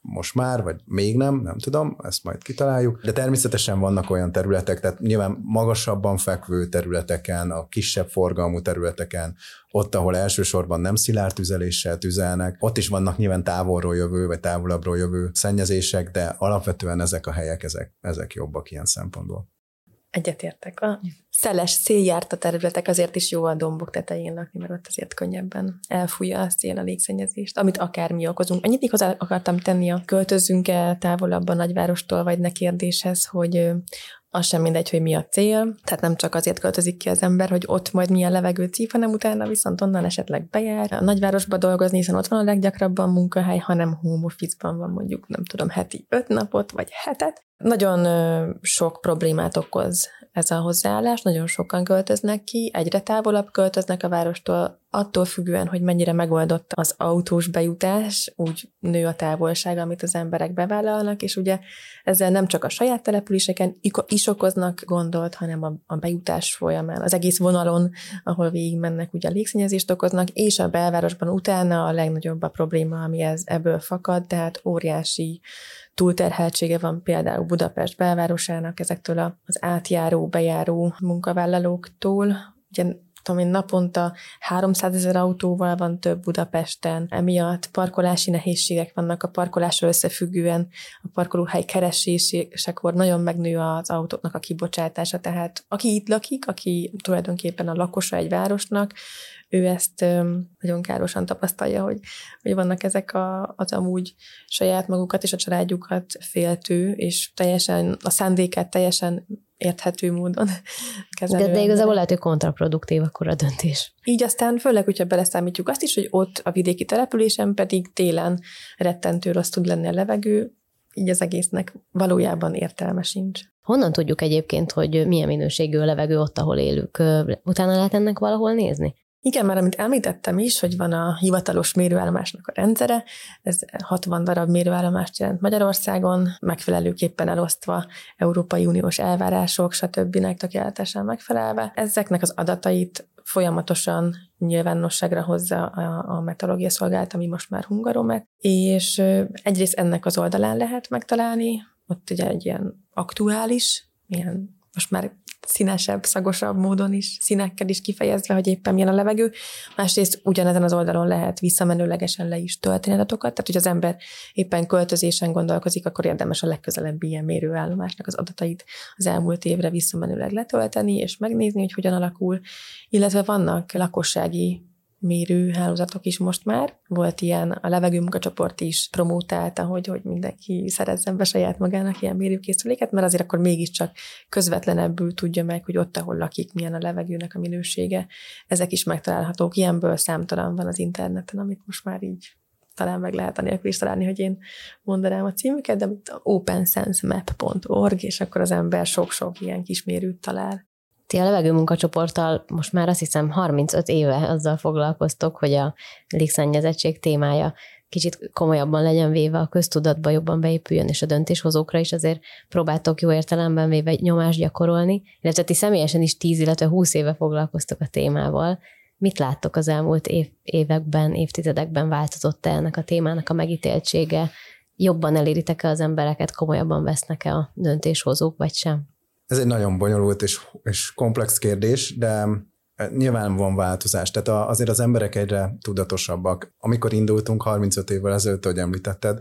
most már, vagy még nem tudom, ezt majd kitaláljuk. De természetesen vannak olyan területek, tehát nyilván magasabban fekvő területeken, a kisebb forgalmú területeken, ott, ahol elsősorban nem szilárd tüzeléssel tüzelnek, ott is vannak nyilván távolról jövő, vagy távolabbról jövő szennyezések, de alapvetően ezek a helyek, ezek jobbak ilyen szempontból. Egyetértek. A szeles, széljárt területek azért is jó a dombok tetején lakni, mert ott azért könnyebben elfújja a szél a légszennyezést, amit akár mi okozunk. Annyit még hozzá akartam tenni, költözzünk-e távolabb a nagyvárostól, vagy ne kérdéshez, hogy az sem mindegy, hogy mi a cél. Tehát nem csak azért költözik ki az ember, hogy ott majd milyen levegőt szív, hanem utána viszont onnan esetleg bejár a nagyvárosba dolgozni, hiszen ott van a leggyakrabban munkahely, hanem home office-ban van mondjuk, nem tudom, heti 5 napot, vagy hetet. Nagyon sok problémát okoz ez a hozzáállás, nagyon sokan költöznek ki, egyre távolabb költöznek a várostól, attól függően, hogy mennyire megoldott az autós bejutás, úgy nő a távolság, amit az emberek bevállalnak, és ugye ezzel nem csak a saját településeken is okoznak gondot, hanem a bejutás folyamán, az egész vonalon, ahol végigmennek, ugye a légszennyezést okoznak, és a belvárosban utána a legnagyobb a probléma, ami ebből fakad, tehát óriási túlterheltsége van például Budapest belvárosának ezektől az átjáró, bejáró munkavállalóktól. Ugye tudom én, naponta 300 000 autóval van több Budapesten, emiatt parkolási nehézségek vannak a parkolással összefüggően, a parkolóhely keresésekor nagyon megnő az autóknak a kibocsátása, tehát aki itt lakik, aki tulajdonképpen a lakosa egy városnak, ő ezt nagyon károsan tapasztalja, hogy vannak ezek az amúgy saját magukat és a családjukat féltő, és teljesen a szándékát teljesen érthető módon kezelő. De igazából lehet, hogy kontraproduktív akkor a döntés. Így aztán főleg, hogyha beleszámítjuk azt is, hogy ott a vidéki településen pedig télen rettentő rossz tud lenni a levegő, így az egésznek valójában értelme sincs. Honnan tudjuk egyébként, hogy milyen minőségű a levegő ott, ahol élünk? Utána lehet ennek valahol nézni? Igen, már amit említettem is, hogy van a hivatalos mérőállomásnak a rendszere, ez 60 darab mérőállomást jelent Magyarországon, megfelelőképpen elosztva Európai Uniós elvárások, stb. Tökéletesen megfelelve. Ezeknek az adatait folyamatosan nyilvánosságra hozza a meteorológiai szolgálat, ami most már Hungaromet, és egyrészt ennek az oldalán lehet megtalálni, ott ugye egy ilyen aktuális, ilyen most már színesebb, szagosabb módon is, színekkel is kifejezve, hogy éppen milyen a levegő. Másrészt ugyanezen az oldalon lehet visszamenőlegesen le is tölteni adatokat, tehát hogy az ember éppen költözésen gondolkozik, akkor érdemes a legközelebbi ilyen mérőállomásnak az adatait az elmúlt évre visszamenőleg letölteni, és megnézni, hogy hogyan alakul, illetve vannak lakossági mérőhálózatok is most már. Volt ilyen, a levegő munkacsoport is promótálta, hogy mindenki szerezzen be saját magának ilyen mérőkészüléket, mert azért akkor mégiscsak közvetlenebbül tudja meg, hogy ott, ahol lakik, milyen a levegőnek a minősége. Ezek is megtalálhatók. Ilyenből számtalan van az interneten, amit most már így talán meg lehet anélkül is találni, hogy én mondanám a címüket, de opensensmap.org, és akkor az ember sok-sok ilyen kis mérőt talál. Ti a levegő munkacsoporttal most már azt hiszem 35 éve azzal foglalkoztok, hogy a légszennyezettség témája kicsit komolyabban legyen véve, a köztudatba jobban beépüljön, és a döntéshozókra is azért próbáltok jó értelemben véve nyomást gyakorolni, illetve ti személyesen is 10, illetve 20 éve foglalkoztok a témával. Mit láttok az elmúlt években, évtizedekben, változott-e ennek a témának a megítéltsége? Jobban eléritek-e az embereket, komolyabban vesznek-e a döntéshozók, vagy sem? Ez egy nagyon bonyolult és komplex kérdés, de nyilván van változás. Tehát azért az emberek egyre tudatosabbak. Amikor indultunk 35 évvel ezelőtt, ahogy említetted,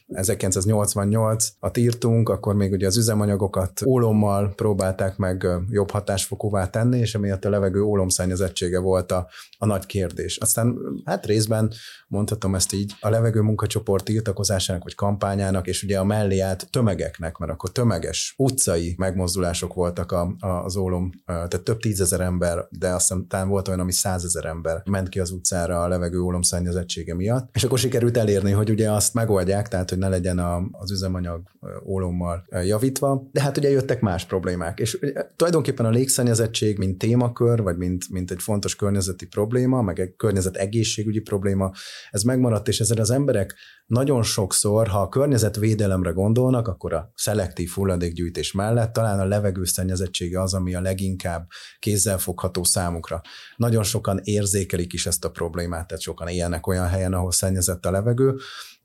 1988-at írtunk, akkor még ugye az üzemanyagokat ólommal próbálták meg jobb hatásfokúvá tenni, és emiatt a levegő ólomszennyezettsége volt a nagy kérdés. Aztán hát részben mondhatom ezt így, a levegő munkacsoport tiltakozásának vagy kampányának, és ugye a mellé állt tömegeknek, mert akkor tömeges utcai megmozdulások voltak az ólom, tehát több 10 000 ember, de aztán talán volt olyan, ami 100 000 ember ment ki az utcára a levegő ólomszennyezettsége miatt, és akkor sikerült elérni, hogy ugye azt megoldják, tehát hogy ne legyen az üzemanyag ólommal javítva, de hát ugye jöttek más problémák, és tulajdonképpen a légszennyezettség, mint témakör, vagy mint egy fontos környezeti probléma, meg egy környezet egészségügyi probléma, ez megmaradt, és ezzel az emberek nagyon sokszor, ha a környezetvédelemre gondolnak, akkor a szelektív hulladékgyűjtés mellett talán a levegőszennyezettsége az, ami a leginkább kézzelfogható számukra. Nagyon sokan érzékelik is ezt a problémát, tehát sokan élnek olyan helyen, ahol szennyezett a levegő,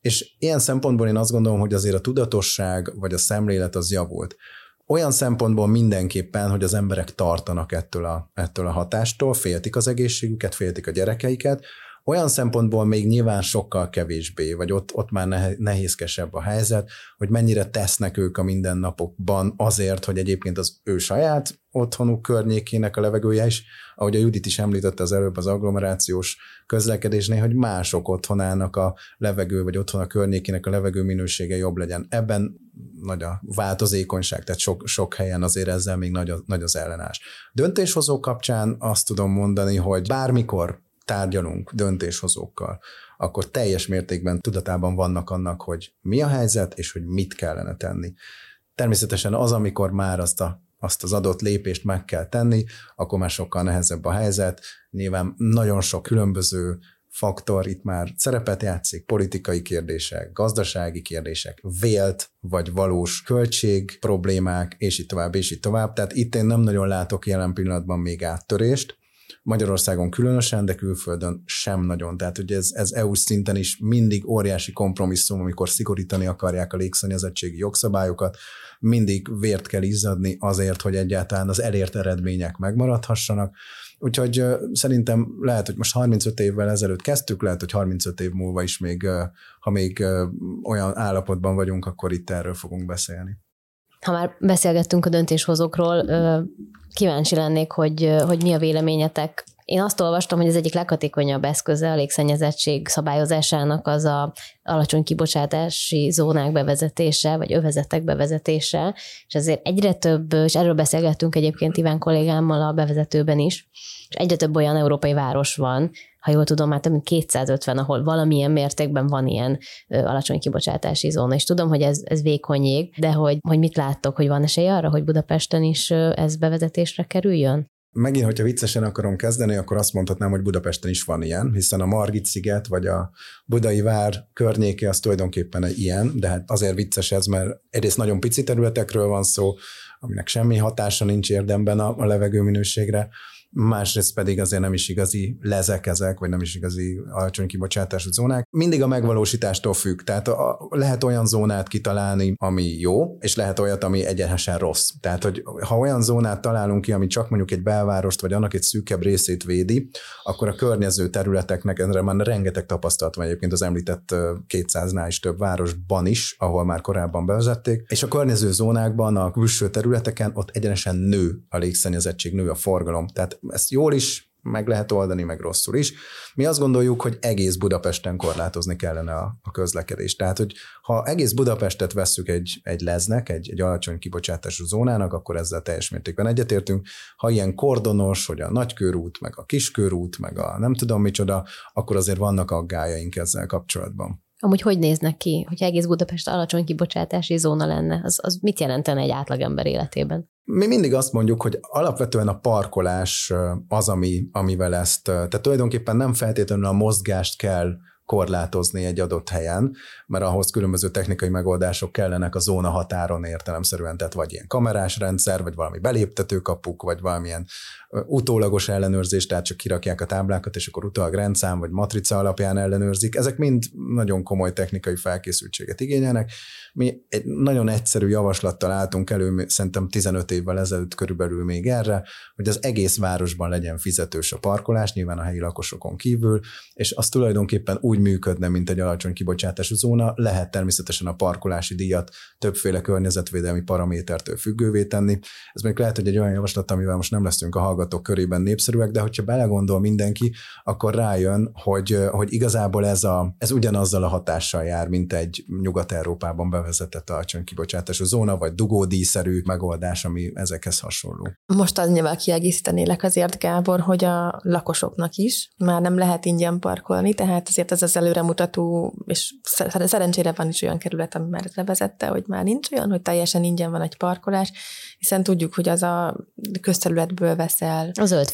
És ilyen szempontból én azt gondolom, hogy azért a tudatosság vagy a szemlélet az javult. Olyan szempontból mindenképpen, hogy az emberek tartanak ettől a hatástól, féltik az egészségüket, féltik a gyerekeiket, olyan szempontból még nyilván sokkal kevésbé, vagy ott már nehézkesebb a helyzet, hogy mennyire tesznek ők a mindennapokban azért, hogy egyébként az ő saját otthonuk környékének a levegője is, ahogy a Judit is említette az előbb az agglomerációs közlekedésnél, hogy mások otthonának a levegő, vagy otthon a környékének a levegő minősége jobb legyen. Ebben nagy a változékonyság, tehát sok helyen azért ezzel még nagy az ellenállás. Döntéshozó kapcsán azt tudom mondani, hogy bármikor tárgyalunk döntéshozókkal, akkor teljes mértékben tudatában vannak annak, hogy mi a helyzet, és hogy mit kellene tenni. Természetesen az, amikor már azt az adott lépést meg kell tenni, akkor már sokkal nehezebb a helyzet. Nyilván nagyon sok különböző faktor itt már szerepet játszik, politikai kérdések, gazdasági kérdések, vélt vagy valós költség problémák, és így tovább, és így tovább. Tehát itt én nem nagyon látok jelen pillanatban még áttörést, Magyarországon különösen, de külföldön sem nagyon. Tehát ugye ez EU szinten is mindig óriási kompromisszum, amikor szigorítani akarják a légszennyezettségi jogszabályokat, mindig vért kell izzadni azért, hogy egyáltalán az elért eredmények megmaradhassanak. Úgyhogy szerintem lehet, hogy most 35 évvel ezelőtt kezdtük, lehet, hogy 35 év múlva is még, ha még olyan állapotban vagyunk, akkor itt erről fogunk beszélni. Ha már beszélgettünk a döntéshozókról, kíváncsi lennék, hogy mi a véleményetek. Én azt olvastam, hogy az egyik leghatékonyabb eszköze a légszennyezettség szabályozásának az a alacsony kibocsátási zónák bevezetése, vagy övezetek bevezetése, és ezért egyre több, és erről beszélgettünk egyébként Iván kollégámmal a bevezetőben is, és egyre több olyan európai város van, ha jól tudom, már több mint 250, ahol valamilyen mértékben van ilyen alacsony kibocsátási zóna, és tudom, hogy ez vékony jég, de hogy mit láttok, hogy van esély arra, hogy Budapesten is ez bevezetésre kerüljön? Megint, hogyha viccesen akarom kezdeni, akkor azt mondhatnám, hogy Budapesten is van ilyen, hiszen a Margit-sziget vagy a Budai vár környéke az tulajdonképpen ilyen, de hát azért vicces ez, mert egyrészt nagyon pici területekről van szó, aminek semmi hatása nincs érdemben a levegőminőségre, másrészt pedig azért nem is igazi lezek ezek, vagy nem is igazi alacsony kibocsátású zónák. Mindig a megvalósítástól függ, tehát lehet olyan zónát kitalálni, ami jó, és lehet olyat, ami egyenesen rossz. Tehát, hogy ha olyan zónát találunk ki, ami csak mondjuk egy belvárost, vagy annak egy szűkebb részét védi, akkor a környező területeknek erre már rengeteg tapasztalat van egyébként az említett 200-nál is több városban is, ahol már korábban bevezették, és a környező zónákban, a külső területeken ott egyenesen nő a légszennyezettség, nő a forgalom. Tehát ezt jól is meg lehet oldani, meg rosszul is. Mi azt gondoljuk, hogy egész Budapesten korlátozni kellene a közlekedést. Tehát, hogy ha egész Budapestet vesszük egy leznek, egy alacsony kibocsátású zónának, akkor ezzel teljes mértékben egyetértünk. Ha ilyen kordonos, hogy a nagykörút, meg a kiskörút, meg a nem tudom micsoda, akkor azért vannak aggályaink ezzel kapcsolatban. Amúgy hogy néznek ki, hogyha egész Budapest alacsony kibocsátási zóna lenne? Az mit jelentene egy átlagember életében? Mi mindig azt mondjuk, hogy alapvetően a parkolás az, amivel ezt, tehát tulajdonképpen nem feltétlenül a mozgást kell korlátozni egy adott helyen, mert ahhoz különböző technikai megoldások kellenek a zóna határon értelemszerűen, tehát vagy ilyen kamerás rendszer, vagy valami beléptetőkapuk, vagy valamilyen utólagos ellenőrzés, tehát csak kirakják a táblákat, és akkor utólag rendszám vagy matrica alapján ellenőrzik. Ezek mind nagyon komoly technikai felkészültséget igényelnek. Mi egy nagyon egyszerű javaslattal álltunk elő, szerintem 15 évvel ezelőtt körülbelül még erre, hogy az egész városban legyen fizetős a parkolás, nyilván a helyi lakosokon kívül, és az tulajdonképpen úgy működne, mint egy alacsony kibocsátású zóna, lehet természetesen a parkolási díjat többféle környezetvédelmi paramétertől függővé tenni. Ez még lehet, hogy egy olyan javaslat, amivel most nem leszünk a hallgatók körében népszerűek, de hogyha belegondol mindenki, akkor rájön, hogy igazából ez ugyanazzal a hatással jár, mint egy Nyugat-Európában bevezetett alacsony kibocsátású zóna, vagy dugódíjszerű megoldás, ami ezekhez hasonló. Most annyival kiegészítenélek azért, Gábor, hogy a lakosoknak is már nem lehet ingyen parkolni, tehát azért ez az előremutató, és szerencsére van is olyan kerület, ami már bevezette, hogy már nincs olyan, hogy teljesen ingyen van egy parkolás, hiszen tudjuk, hogy az a közterületből veszel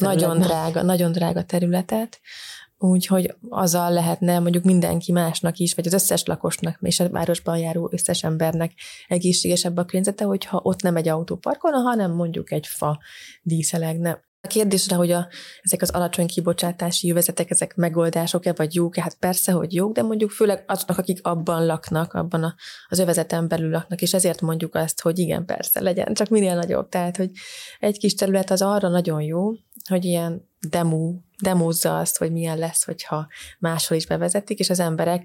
nagyon drága területet, úgyhogy azzal lehetne mondjuk mindenki másnak is, vagy az összes lakosnak, és a városban járó összes embernek egészségesebb a környezete, hogyha ott nem egy autó parkolna, hanem mondjuk egy fa díszelegne. A kérdésre, hogy ezek az alacsony kibocsátási jövezetek, ezek megoldások-e, vagy jók-e? Hát persze, hogy jók, de mondjuk főleg azoknak, akik abban laknak, abban az övezeten belül laknak, és ezért mondjuk azt, hogy igen, persze, legyen, csak minél nagyobb. Tehát, hogy egy kis terület az arra nagyon jó, hogy ilyen demózza azt, hogy milyen lesz, hogyha máshol is bevezetik, és az emberek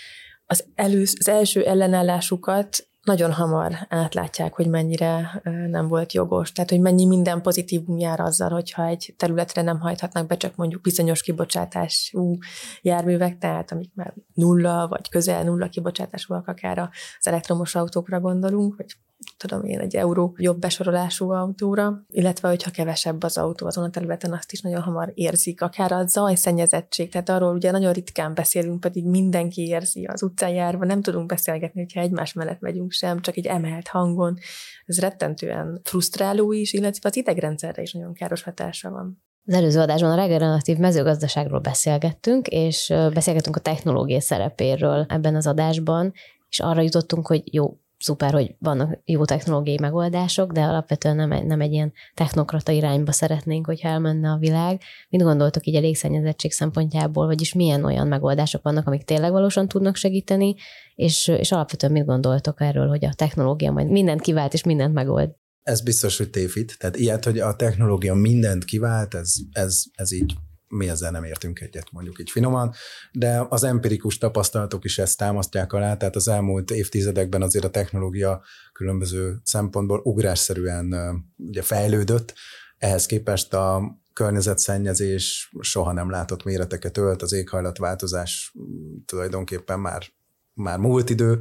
az első ellenállásukat nagyon hamar átlátják, hogy mennyire nem volt jogos. Tehát, hogy mennyi minden pozitívum jár azzal, hogyha egy területre nem hajthatnak be csak mondjuk bizonyos kibocsátású járművek, tehát amik már nulla, vagy közel nulla kibocsátásúak, akár az elektromos autókra gondolunk, vagy tudom én, egy euró jobb besorolású autóra, illetve hogyha kevesebb az autó azon a területen, azt is nagyon hamar érzik, akár a zajszennyezettség, tehát arról ugye nagyon ritkán beszélünk, pedig mindenki érzi az utcán járva, nem tudunk beszélgetni, hogyha egymás mellett megyünk sem, csak egy emelt hangon. Ez rettentően frusztráló is, illetve az idegrendszerre is nagyon káros hatása van. Az előző adásban a regeneratív mezőgazdaságról beszélgettünk, és beszélgettünk a technológia szerepéről ebben az adásban, és arra jutottunk, hogy jó, szuper, hogy vannak jó technológiai megoldások, de alapvetően nem egy ilyen technokrata irányba szeretnénk, hogyha elmenne a világ. Mit gondoltok így a légszennyezettség szempontjából, vagyis milyen olyan megoldások vannak, amik tényleg valósan tudnak segíteni, és alapvetően mit gondoltok erről, hogy a technológia majd mindent kivált és mindent megold? Ez biztos, hogy tévhit. Tehát ilyet, hogy a technológia mindent kivált, ez így mi ezzel nem értünk egyet, mondjuk így finoman, de az empirikus tapasztalatok is ezt támasztják alá, tehát az elmúlt évtizedekben azért a technológia különböző szempontból ugrásszerűen ugye fejlődött, ehhez képest a környezetszennyezés soha nem látott méreteket ölt, az éghajlatváltozás tulajdonképpen már múlt idő,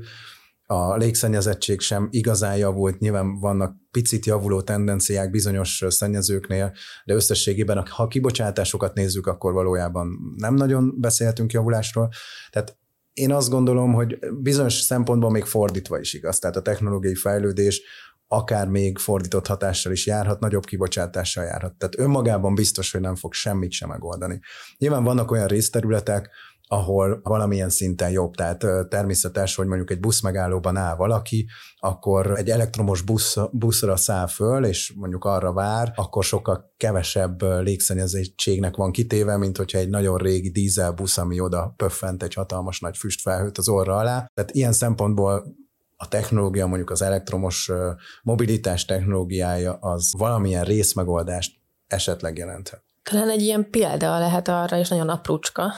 a légszennyezettség sem igazán javult, nyilván vannak picit javuló tendenciák bizonyos szennyezőknél, de összességében, ha kibocsátásokat nézzük, akkor valójában nem nagyon beszélhetünk javulásról. Tehát én azt gondolom, hogy bizonyos szempontból még fordítva is igaz. Tehát a technológiai fejlődés akár még fordított hatással is járhat, nagyobb kibocsátással járhat. Tehát önmagában biztos, hogy nem fog semmit sem megoldani. Nyilván vannak olyan részterületek, ahol valamilyen szinten jobb, tehát természetes, hogy mondjuk egy buszmegállóban áll valaki, akkor egy elektromos buszra száll föl, és mondjuk arra vár, akkor sokkal kevesebb légszennyezettségnek van kitéve, mint hogyha egy nagyon régi dízelbusz, ami oda pöffent egy hatalmas nagy füstfelhőt az orra alá. Tehát ilyen szempontból a technológia, mondjuk az elektromos mobilitás technológiája az valamilyen részmegoldást esetleg jelenthet. Talán egy ilyen példa lehet arra, és nagyon aprócska,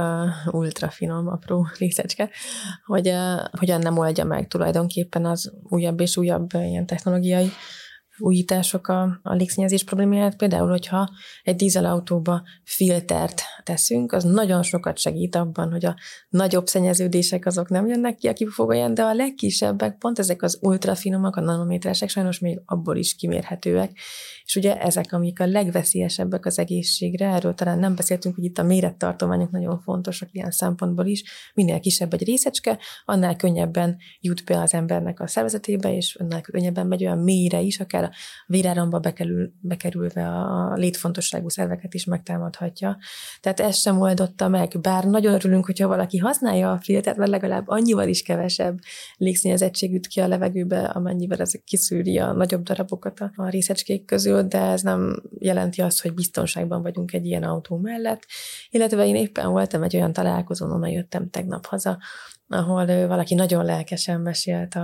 ultra finom, apró részecske, hogy hogyan nem oldja meg tulajdonképpen az újabb és újabb ilyen technológiai újítások a légszennyezés problémáját. Például, hogyha egy dízelautóba filtert teszünk, az nagyon sokat segít abban, hogy a nagyobb szennyeződések azok nem jönnek ki a kipufogóján, de a legkisebbek, pont ezek az ultrafinomak, a nanométeresek sajnos még abból is kimérhetőek. És ugye ezek, amik a legveszélyesebbek az egészségre, erről talán nem beszéltünk, hogy itt a mérettartományok nagyon fontosak ilyen szempontból is. Minél kisebb egy részecske, annál könnyebben jut be az embernek a szervezetébe, és annál könnyebben megy olyan mélyre is, akár a véráramba bekerülve a létfontosságú szerveket is megtámadhatja. Tehát ez sem oldotta meg, bár nagyon örülünk, hogyha valaki használja a filtert, mert legalább annyival is kevesebb légszennyezettség üt ki a levegőbe, amennyivel ez kiszűri a nagyobb darabokat a részecskék közül, de ez nem jelenti azt, hogy biztonságban vagyunk egy ilyen autó mellett. Illetve én éppen voltam egy olyan találkozón, onnan jöttem tegnap haza, ahol valaki nagyon lelkesen mesélt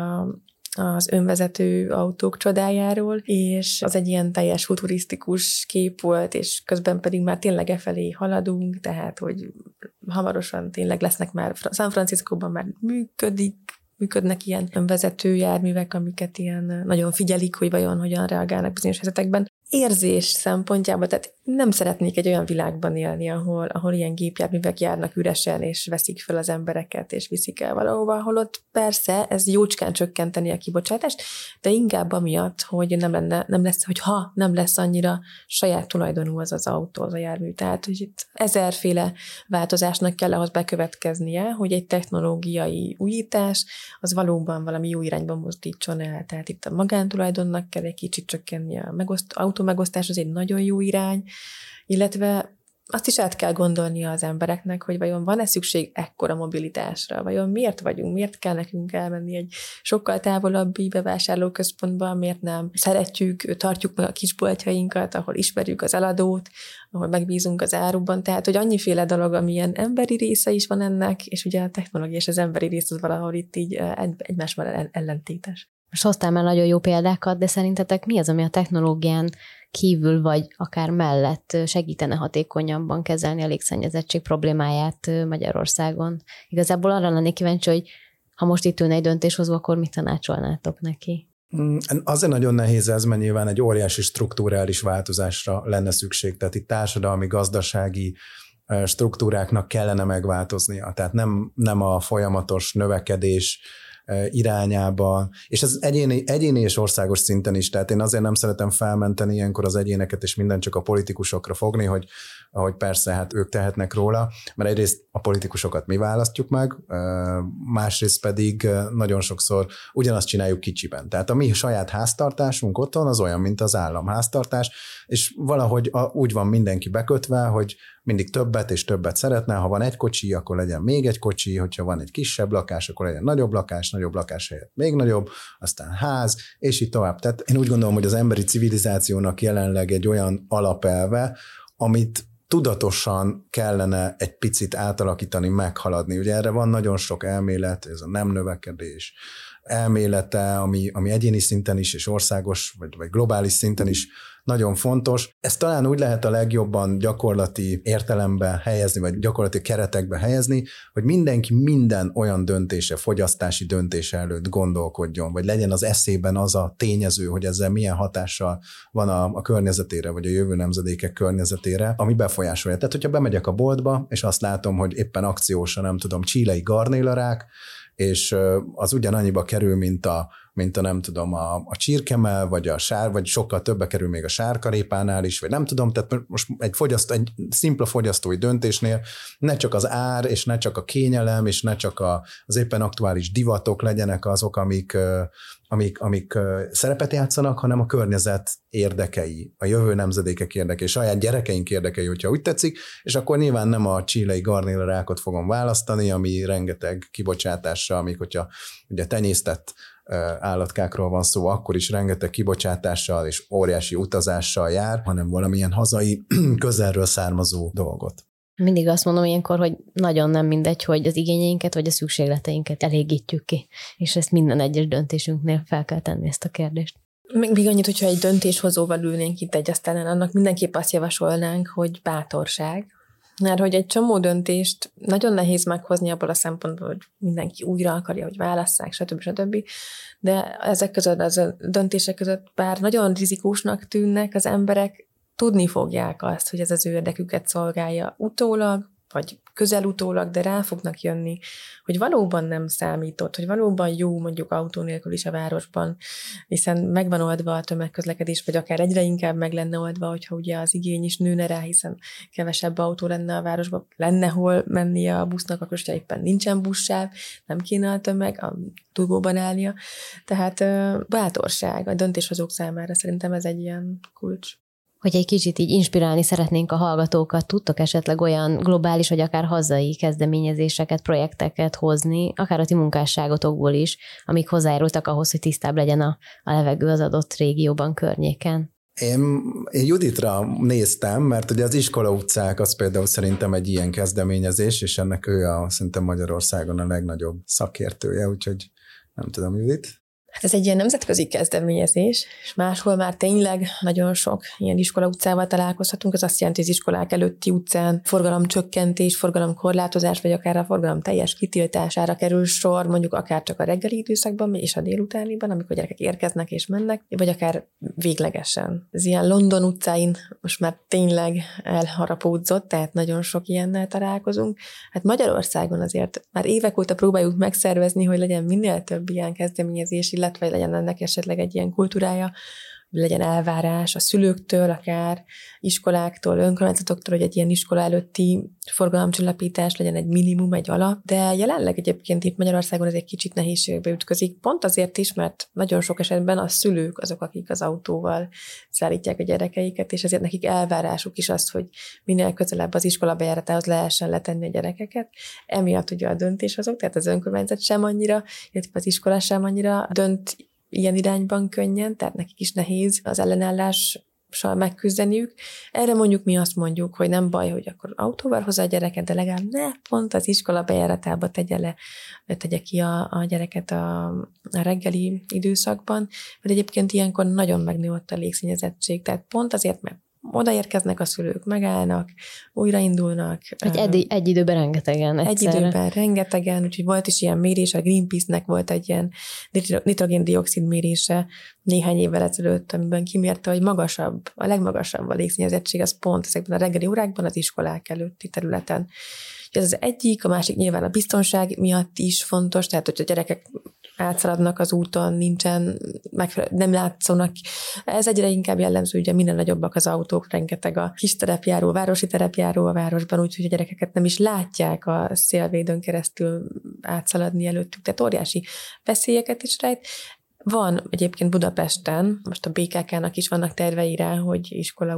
az önvezető autók csodájáról, és az egy ilyen teljes futurisztikus kép volt, és közben pedig már tényleg efelé haladunk, tehát, hogy hamarosan tényleg lesznek már, San Franciscóban már működnek ilyen önvezető járművek, amiket ilyen nagyon figyelik, hogy vajon hogyan reagálnak bizonyos helyzetekben. Érzés szempontjából, tehát nem szeretnék egy olyan világban élni, ahol ilyen gépjárművek járnak üresen, és veszik fel az embereket, és viszik el valahova, holott persze ez jócskán csökkenteni a kibocsátást, de inkább amiatt, hogy nem lesz annyira saját tulajdonú az autó, az a jármű. Tehát, hogy itt ezerféle változásnak kell ahhoz bekövetkeznie, hogy egy technológiai újítás az valóban valami jó irányba mozdítson el. Tehát itt a magántulajdonnak kell egy kicsit csökkenni, autómegosztás az egy nagyon jó irány, illetve azt is át kell gondolnia az embereknek, hogy vajon van-e szükség ekkora mobilitásra, vajon miért kell nekünk elmenni egy sokkal távolabbi bevásárlóközpontba, miért nem szeretjük, tartjuk meg a kisboltjainkat, ahol ismerjük az eladót, ahol megbízunk az áruban, tehát, hogy annyiféle dolog, amilyen emberi része is van ennek, és ugye a technológia és az emberi rész az valahol itt így egymásmal ellentétes. Most hoztál már nagyon jó példákat, de szerintetek mi az, ami a technológián kívül vagy akár mellett segítene hatékonyabban kezelni a légszennyezettség problémáját Magyarországon? Igazából arra lennék kíváncsi, hogy ha most itt ülne egy döntéshozó, akkor mit tanácsolnátok neki? Azért nagyon nehéz ez, mert nyilván egy óriási strukturális változásra lenne szükség, tehát itt társadalmi, gazdasági struktúráknak kellene megváltoznia. Tehát nem a folyamatos növekedés irányába, és ez egyéni és országos szinten is, tehát én azért nem szeretem felmenteni ilyenkor az egyéneket, és minden csak a politikusokra fogni, hogy persze, hát ők tehetnek róla, mert egyrészt a politikusokat mi választjuk meg, másrészt pedig nagyon sokszor ugyanazt csináljuk kicsiben. Tehát a mi saját háztartásunk otthon az olyan, mint az államháztartás, és valahogy úgy van mindenki bekötve, hogy mindig többet és többet szeretne, ha van egy kocsi, akkor legyen még egy kocsi, hogyha van egy kisebb lakás, akkor legyen nagyobb lakás helyett még nagyobb, aztán ház, és így tovább. Tehát én úgy gondolom, hogy az emberi civilizációnak jelenleg egy olyan alapelve, amit tudatosan kellene egy picit átalakítani, meghaladni. Ugye erre van nagyon sok elmélet, ez a nem növekedés elmélete, ami egyéni szinten is, és országos, vagy globális szinten is nagyon fontos. Ezt talán úgy lehet a legjobban gyakorlati értelembe helyezni, vagy gyakorlati keretekbe helyezni, hogy mindenki minden olyan döntése, fogyasztási döntése előtt gondolkodjon, vagy legyen az eszében az a tényező, hogy ezzel milyen hatással van a környezetére, vagy a jövő nemzedékek környezetére, ami befolyásolja. Tehát, hogyha bemegyek a boltba, és azt látom, hogy éppen akciósan, nem tudom, chilei garnélarák, és az ugyanannyiba kerül, mint a nem tudom, a csirkemell, vagy vagy sokkal többe kerül még a sárkarépánál is, vagy nem tudom, tehát most egy szimpla fogyasztói döntésnél ne csak az ár, és ne csak a kényelem, és ne csak az éppen aktuális divatok legyenek azok, amik szerepet játszanak, hanem a környezet érdekei, a jövő nemzedékek érdekei, saját gyerekeink érdekei, hogyha úgy tetszik, és akkor nyilván nem a chilei garnélarákot fogom választani, ami rengeteg kibocsátással, amíg hogyha ugye tenyésztett állatkákról van szó, akkor is rengeteg kibocsátással és óriási utazással jár, hanem valamilyen hazai, közelről származó dolgot. Mindig azt mondom ilyenkor, hogy nagyon nem mindegy, hogy az igényeinket vagy a szükségleteinket elégítjük ki, és ezt minden egyes döntésünknél fel kell tenni ezt a kérdést. Még annyit, hogyha egy döntéshozóval ülnénk itt egy asztalán, annak mindenképp azt javasolnánk, hogy bátorság. Mert hogy egy csomó döntést nagyon nehéz meghozni abból a szempontból, hogy mindenki újra akarja, hogy válasszák, stb. De ezek között, az döntések között, bár nagyon rizikósnak tűnnek, az emberek tudni fogják azt, hogy ez az ő érdeküket szolgálja utólag, vagy közelutólag, de rá fognak jönni, hogy valóban nem számított, hogy valóban jó mondjuk autó nélkül is a városban, hiszen megvan oldva a tömegközlekedés, vagy akár egyre inkább meg lenne oldva, hogyha ugye az igény is nőne rá, hiszen kevesebb autó lenne a városban, lenne hol mennie a busznak, akkor is éppen nincsen buszsáv, nem kéne a tömeg a dugóban állnia. Tehát bátorság a döntéshozók számára szerintem ez egy ilyen kulcs. Hogy egy kicsit így inspirálni szeretnénk a hallgatókat, tudtok esetleg olyan globális, vagy akár hazai kezdeményezéseket, projekteket hozni, akár a ti munkásságotokból is, amik hozzájárultak ahhoz, hogy tisztább legyen a levegő az adott régióban, környéken? Én Juditra néztem, mert ugye az Iskola utcák az például szerintem egy ilyen kezdeményezés, és ennek ő szerintem Magyarországon a legnagyobb szakértője, úgyhogy nem tudom, Judit. Hát ez egy ilyen nemzetközi kezdeményezés, és máshol már tényleg nagyon sok ilyen iskola utcával találkozhatunk. Ez azt jelenti, hogy az iskolák előtti utcán forgalomcsökkentés, forgalomkorlátozás, vagy akár a forgalom teljes kitiltására kerül sor, mondjuk akár csak a reggeli időszakban, és a délutániban, amikor gyerekek érkeznek és mennek, vagy akár véglegesen. Ez ilyen London utcáin most már tényleg elharapódzott, tehát nagyon sok ilyennel találkozunk. Hát Magyarországon azért már évek óta próbáljuk megszervezni, hogy legyen minél több ilyen kezdeményezés, illetve legyen ennek esetleg egy ilyen kultúrája, legyen elvárás a szülőktől, akár iskoláktól, önkormányzatoktól, hogy egy ilyen iskola előtti forgalomcsillapítás legyen egy minimum, egy alap, de jelenleg egyébként itt Magyarországon ez egy kicsit nehézségbe ütközik, pont azért is, mert nagyon sok esetben a szülők azok, akik az autóval szállítják a gyerekeiket, és ezért nekik elvárásuk is az, hogy minél közelebb az iskola bejáratához lehessen letenni a gyerekeket. Emiatt ugye a döntéshozók, tehát az önkormányzat sem annyira, illetve az iskola sem annyira dönt ilyen irányban könnyen, tehát nekik is nehéz az ellenállással megküzdeniük. Erre mondjuk mi azt mondjuk, hogy nem baj, hogy akkor autóval hozza a gyereket, de legalább ne pont az iskola bejáratába tegye ki a gyereket a reggeli időszakban, mert egyébként ilyenkor nagyon megnő ott a légszennyezettség, tehát pont azért, mert odaérkeznek a szülők, megállnak, újraindulnak. Egy időben rengetegen egyszerre. Egy időben rengetegen, úgyhogy volt is ilyen mérés, a Greenpeace-nek volt egy ilyen nitrogén-dioxid mérése néhány évvel ezelőtt, amiben kimérte, hogy a legmagasabb a légszennyezettség, az pont ezekben a reggeli órákban az iskolák előtti területen. Ez az egyik, a másik nyilván a biztonság miatt is fontos, tehát hogy a gyerekek átszaladnak az úton, nem látszanak. Ez egyre inkább jellemző, ugye minden nagyobbak az autók, rengeteg a kis terepjáró, városi terepjáró a városban, úgyhogy a gyerekeket nem is látják a szélvédőn keresztül átszaladni előttük, tehát óriási veszélyeket is rejt. Van egyébként Budapesten, most a BKK-nak is vannak tervei rá, hogy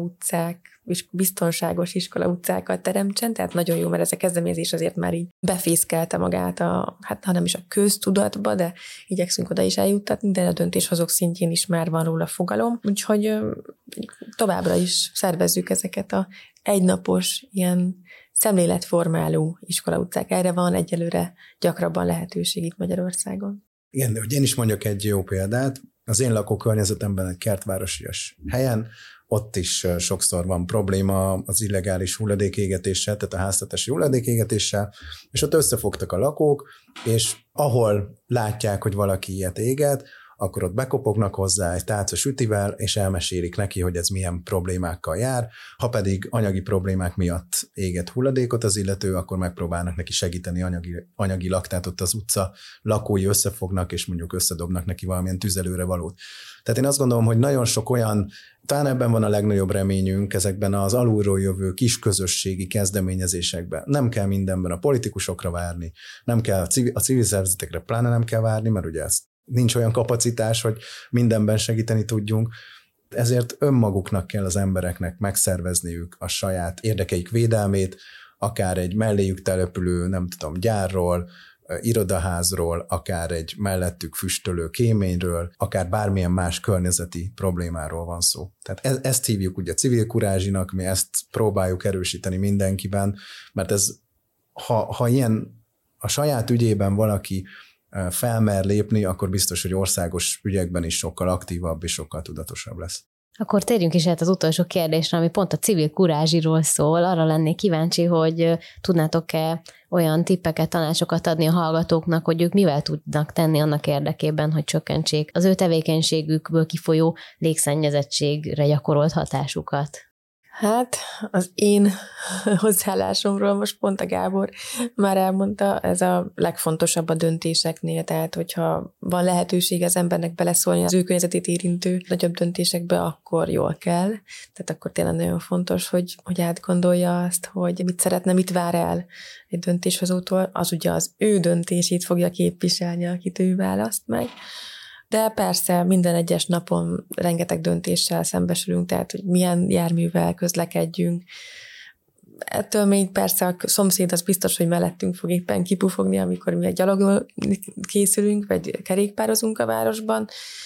biztonságos iskola utcákat teremtsen, tehát nagyon jó, mert ez a kezdeményezés azért már így befészkelte magát ha nem is a köztudatba, de igyekszünk oda is eljuttatni, de a döntéshozók szintjén is már van róla fogalom, úgyhogy továbbra is szervezzük ezeket a egynapos ilyen szemléletformáló iskola utcák. Erre van egyelőre gyakrabban lehetőség itt Magyarországon. Igen, de hogy én is mondjak egy jó példát, az én lakókörnyezetemben egy kertvárosias helyen, ott is sokszor van probléma az illegális hulladékégetéssel, tehát a háztartási hulladékégetéssel, és ott összefogtak a lakók, és ahol látják, hogy valaki ilyet éget, akkor ott bekopognak hozzá egy tálca sütivel, és elmesélik neki, hogy ez milyen problémákkal jár. Ha pedig anyagi problémák miatt éget hulladékot az illető, akkor megpróbálnak neki segíteni anyagilag, tehát ott az utca lakói összefognak, és mondjuk összedobnak neki valamilyen tüzelőre valót. Tehát én azt gondolom, hogy nagyon sok olyan, talán ebben van a legnagyobb reményünk, ezekben az alulról jövő kis közösségi kezdeményezésekben. Nem kell mindenben a politikusokra várni, nem kell a civil szervezetekre pláne nem kell várni, mert ugye ez nincs olyan kapacitás, hogy mindenben segíteni tudjunk. Ezért önmaguknak kell az embereknek megszervezniük a saját érdekeik védelmét, akár egy melléjük települő, nem tudom, gyárról, irodaházról, akár egy mellettük füstölő kéményről, akár bármilyen más környezeti problémáról van szó. Tehát ezt hívjuk ugye civil kurázsinak, mi ezt próbáljuk erősíteni mindenkiben, mert ez, ha ilyen a saját ügyében valaki felmer lépni, akkor biztos, hogy országos ügyekben is sokkal aktívabb és sokkal tudatosabb lesz. Akkor térjünk is át az utolsó kérdésre, ami pont a civil kurázsiról szól. Arra lennék kíváncsi, hogy tudnátok-e olyan tippeket, tanácsokat adni a hallgatóknak, hogy ők mivel tudnak tenni annak érdekében, hogy csökkentsék az ő tevékenységükből kifolyó légszennyezettségre gyakorolt hatásukat? Hát az én hozzáállásomról most pont a Gábor már elmondta, ez a legfontosabb a döntéseknél, tehát hogyha van lehetőség az embernek beleszólni az ő környezetét érintő nagyobb döntésekbe, akkor jól kell. Tehát akkor tényleg nagyon fontos, hogy átgondolja azt, hogy mit szeretne, mit vár el egy döntéshozótól, az ugye az ő döntését fogja képviselni, akit ő választ meg. De persze minden egyes napon rengeteg döntéssel szembesülünk, tehát hogy milyen járművel közlekedjünk. Ettől még persze a szomszéd az biztos, hogy mellettünk fog éppen kipufogni, amikor mi gyalogol készülünk, vagy kerékpározunk a városban.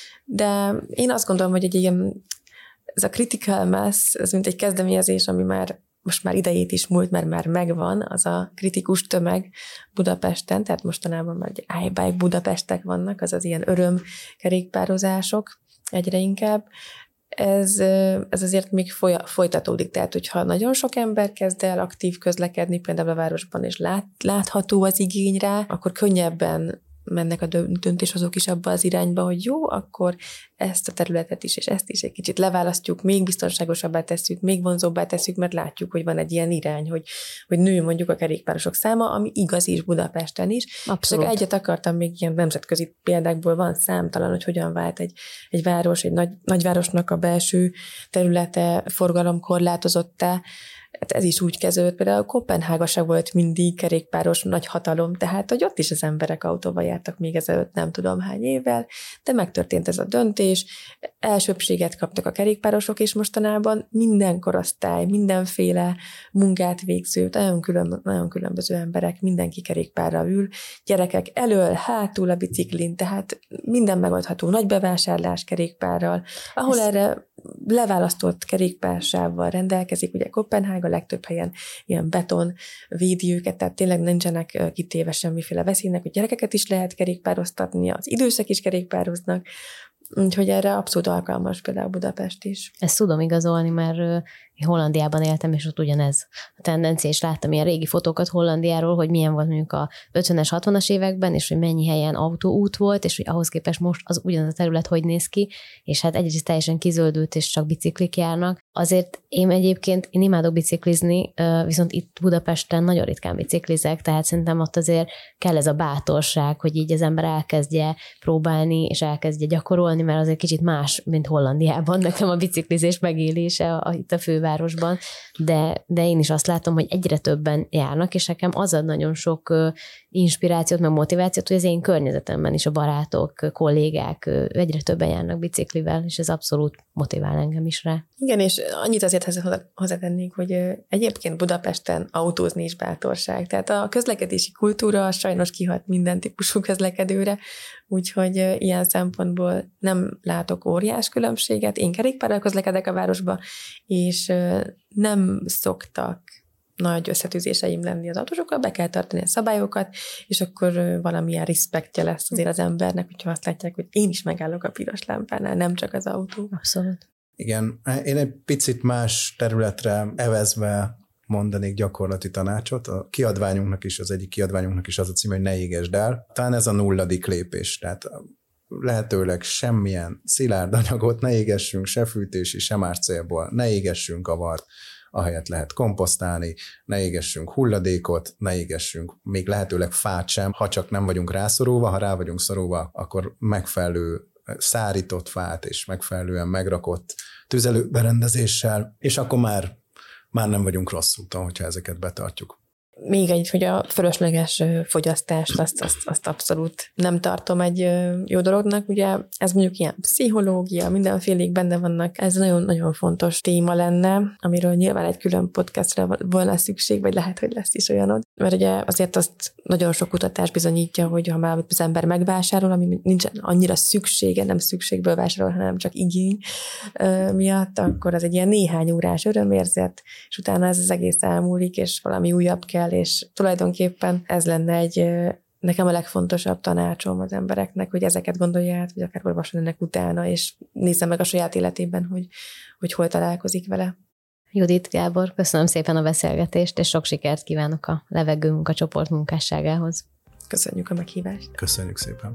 De én azt gondolom, hogy egy ilyen, ez a critical mass, ez mint egy kezdeményezés, ami most már idejét is múlt, mert már megvan, az a kritikus tömeg Budapesten, tehát mostanában már iBike Budapestek vannak, azaz ilyen örömkerékpározások egyre inkább. Ez azért még folytatódik, tehát hogyha nagyon sok ember kezd el aktív közlekedni például a városban, és látható az igény rá, akkor könnyebben mennek a döntéshozók is abba az irányba, hogy jó, akkor ezt a területet is, és ezt is egy kicsit leválasztjuk, még biztonságosabbá tesszük, még vonzóbbá tesszük, mert látjuk, hogy van egy ilyen irány, hogy nő mondjuk a kerékpárosok száma, ami igaz is Budapesten is. Abszolút. És egyet akartam még ilyen nemzetközi példákból, van számtalan, hogy hogyan vált egy város, egy nagyvárosnak a belső területe forgalomkorlátozottá. Hát ez is úgy kezdődött, például Koppenhága se volt mindig kerékpáros nagy hatalom, tehát hogy ott is az emberek autóval jártak még ezelőtt nem tudom hány évvel, de megtörtént ez a döntés, elsőbbséget kaptak a kerékpárosok, és mostanában minden korosztály, mindenféle munkát végző, nagyon különböző emberek, mindenki kerékpárra ül, gyerekek elől, hátul a biciklin, tehát minden megoldható, nagy bevásárlás kerékpárral, ahol erre leválasztott kerékpársávval rendelkezik, ugye Koppenhága legtöbb helyen ilyen beton védi őket, tehát tényleg nincsenek kitéve semmiféle veszélynek, hogy gyerekeket is lehet kerékpároztatni, az idősek is kerékpároznak, úgyhogy erre abszolút alkalmas például Budapest is. Ezt tudom igazolni, mert én Hollandiában éltem, és ott ugyanez a tendencia, és láttam ilyen régi fotókat Hollandiáról, hogy milyen volt mondjuk a 50-es, 60-as években, és hogy mennyi helyen autóút volt, és hogy ahhoz képest most az ugyanaz a terület hogy néz ki, és hát egyrészt teljesen kizöldült, és csak biciklik járnak. Azért én imádok biciklizni, viszont itt Budapesten nagyon ritkán biciklizek, tehát szerintem ott azért kell ez a bátorság, hogy így az ember elkezdje próbálni, és elkezdje gyakorolni, mert azért kicsit más, mint Hollandiában nekem a biciklizés megélése itt a fővárosban, de én is azt látom, hogy egyre többen járnak, és nekem az ad nagyon sok inspirációt, meg motivációt, hogy az én környezetemben is a barátok, kollégák egyre többen járnak biciklivel, és ez abszolút motivál engem is rá. Igen, és annyit azért hozzátennék, hogy egyébként Budapesten autózni is bátorság. Tehát a közlekedési kultúra sajnos kihat minden típusú közlekedőre, úgyhogy ilyen szempontból nem látok óriás különbséget. Én kerékpárral közlekedek a városba, és nem szoktak nagy összetűzéseim lenni az autósokkal, be kell tartani a szabályokat, és akkor valamilyen respektje lesz azért az embernek, hogyha azt látják, hogy én is megállok a piros lámpánál, nem csak az autó. Abszolút. Igen, én egy picit más területre evezve mondanék gyakorlati tanácsot. A kiadványunknak is, az egyik kiadványunknak is az a címe, hogy ne égesd el. Talán ez a 0. lépés, tehát lehetőleg semmilyen szilárd anyagot ne égessünk, se fűtési, se más célból, ne égessünk avart, ahelyett lehet komposztálni, ne égessünk hulladékot, ne égessünk még lehetőleg fát sem, ha csak nem vagyunk rászorulva, ha rá vagyunk szorulva, akkor megfelelő szárított fát és megfelelően megrakott tüzelőberendezéssel, és akkor már nem vagyunk rossz úton, hogyha ezeket betartjuk. Még egy, hogy a fölösleges fogyasztást, azt abszolút nem tartom egy jó dolognak. Ugye ez mondjuk ilyen pszichológia, mindenfélék benne vannak. Ez nagyon-nagyon fontos téma lenne, amiről nyilván egy külön podcastra volna szükség, vagy lehet, hogy lesz is olyanod. Mert ugye azért azt nagyon sok kutatás bizonyítja, hogy ha már az ember megvásárol, ami nincsen annyira szüksége, nem szükségből vásárol, hanem csak igény miatt, akkor az egy ilyen néhány órás örömérzet, és utána ez az egész elmúlik, és valami újabb kell, és tulajdonképpen ez lenne nekem a legfontosabb tanácsom az embereknek, hogy ezeket gondolja át, vagy akár olvasson ennek utána, és nézze meg a saját életében, hogy hol találkozik vele. Judit, Gábor, köszönöm szépen a beszélgetést, és sok sikert kívánok a Levegő munkacsoport munkásságához. Köszönjük a meghívást. Köszönjük szépen.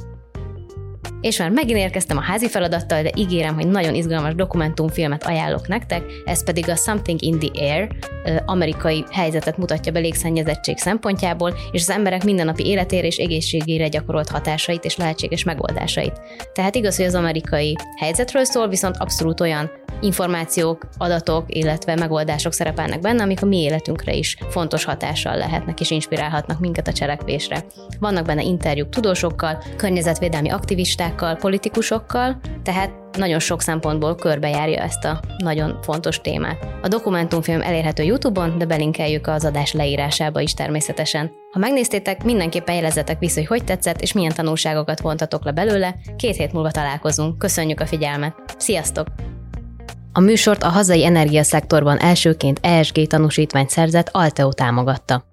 És már megint érkeztem a házi feladattal, de ígérem, hogy nagyon izgalmas dokumentumfilmet ajánlok nektek, ez pedig a Something in the Air, amerikai helyzetet mutatja be légszennyezettség szempontjából, és az emberek mindennapi életére és egészségére gyakorolt hatásait és lehetséges megoldásait. Tehát igaz, hogy az amerikai helyzetről szól, viszont abszolút olyan információk, adatok, illetve megoldások szerepelnek benne, amik a mi életünkre is fontos hatással lehetnek és inspirálhatnak minket a cselekvésre. Vannak benne interjúk tudósokkal, környezetvédelmi aktivistákkal, politikusokkal, tehát nagyon sok szempontból körbejárja ezt a nagyon fontos témát. A dokumentumfilm elérhető YouTube-on, de belinkeljük az adás leírásába is természetesen. Ha megnéztétek, mindenképpen jelezzetek vissza, hogy tetszett, és milyen tanulságokat vontatok le belőle. 2 hét múlva találkozunk. Köszönjük a figyelmet. Sziasztok! A műsort a hazai energiaszektorban elsőként ESG tanúsítványt szerzett Alteo támogatta.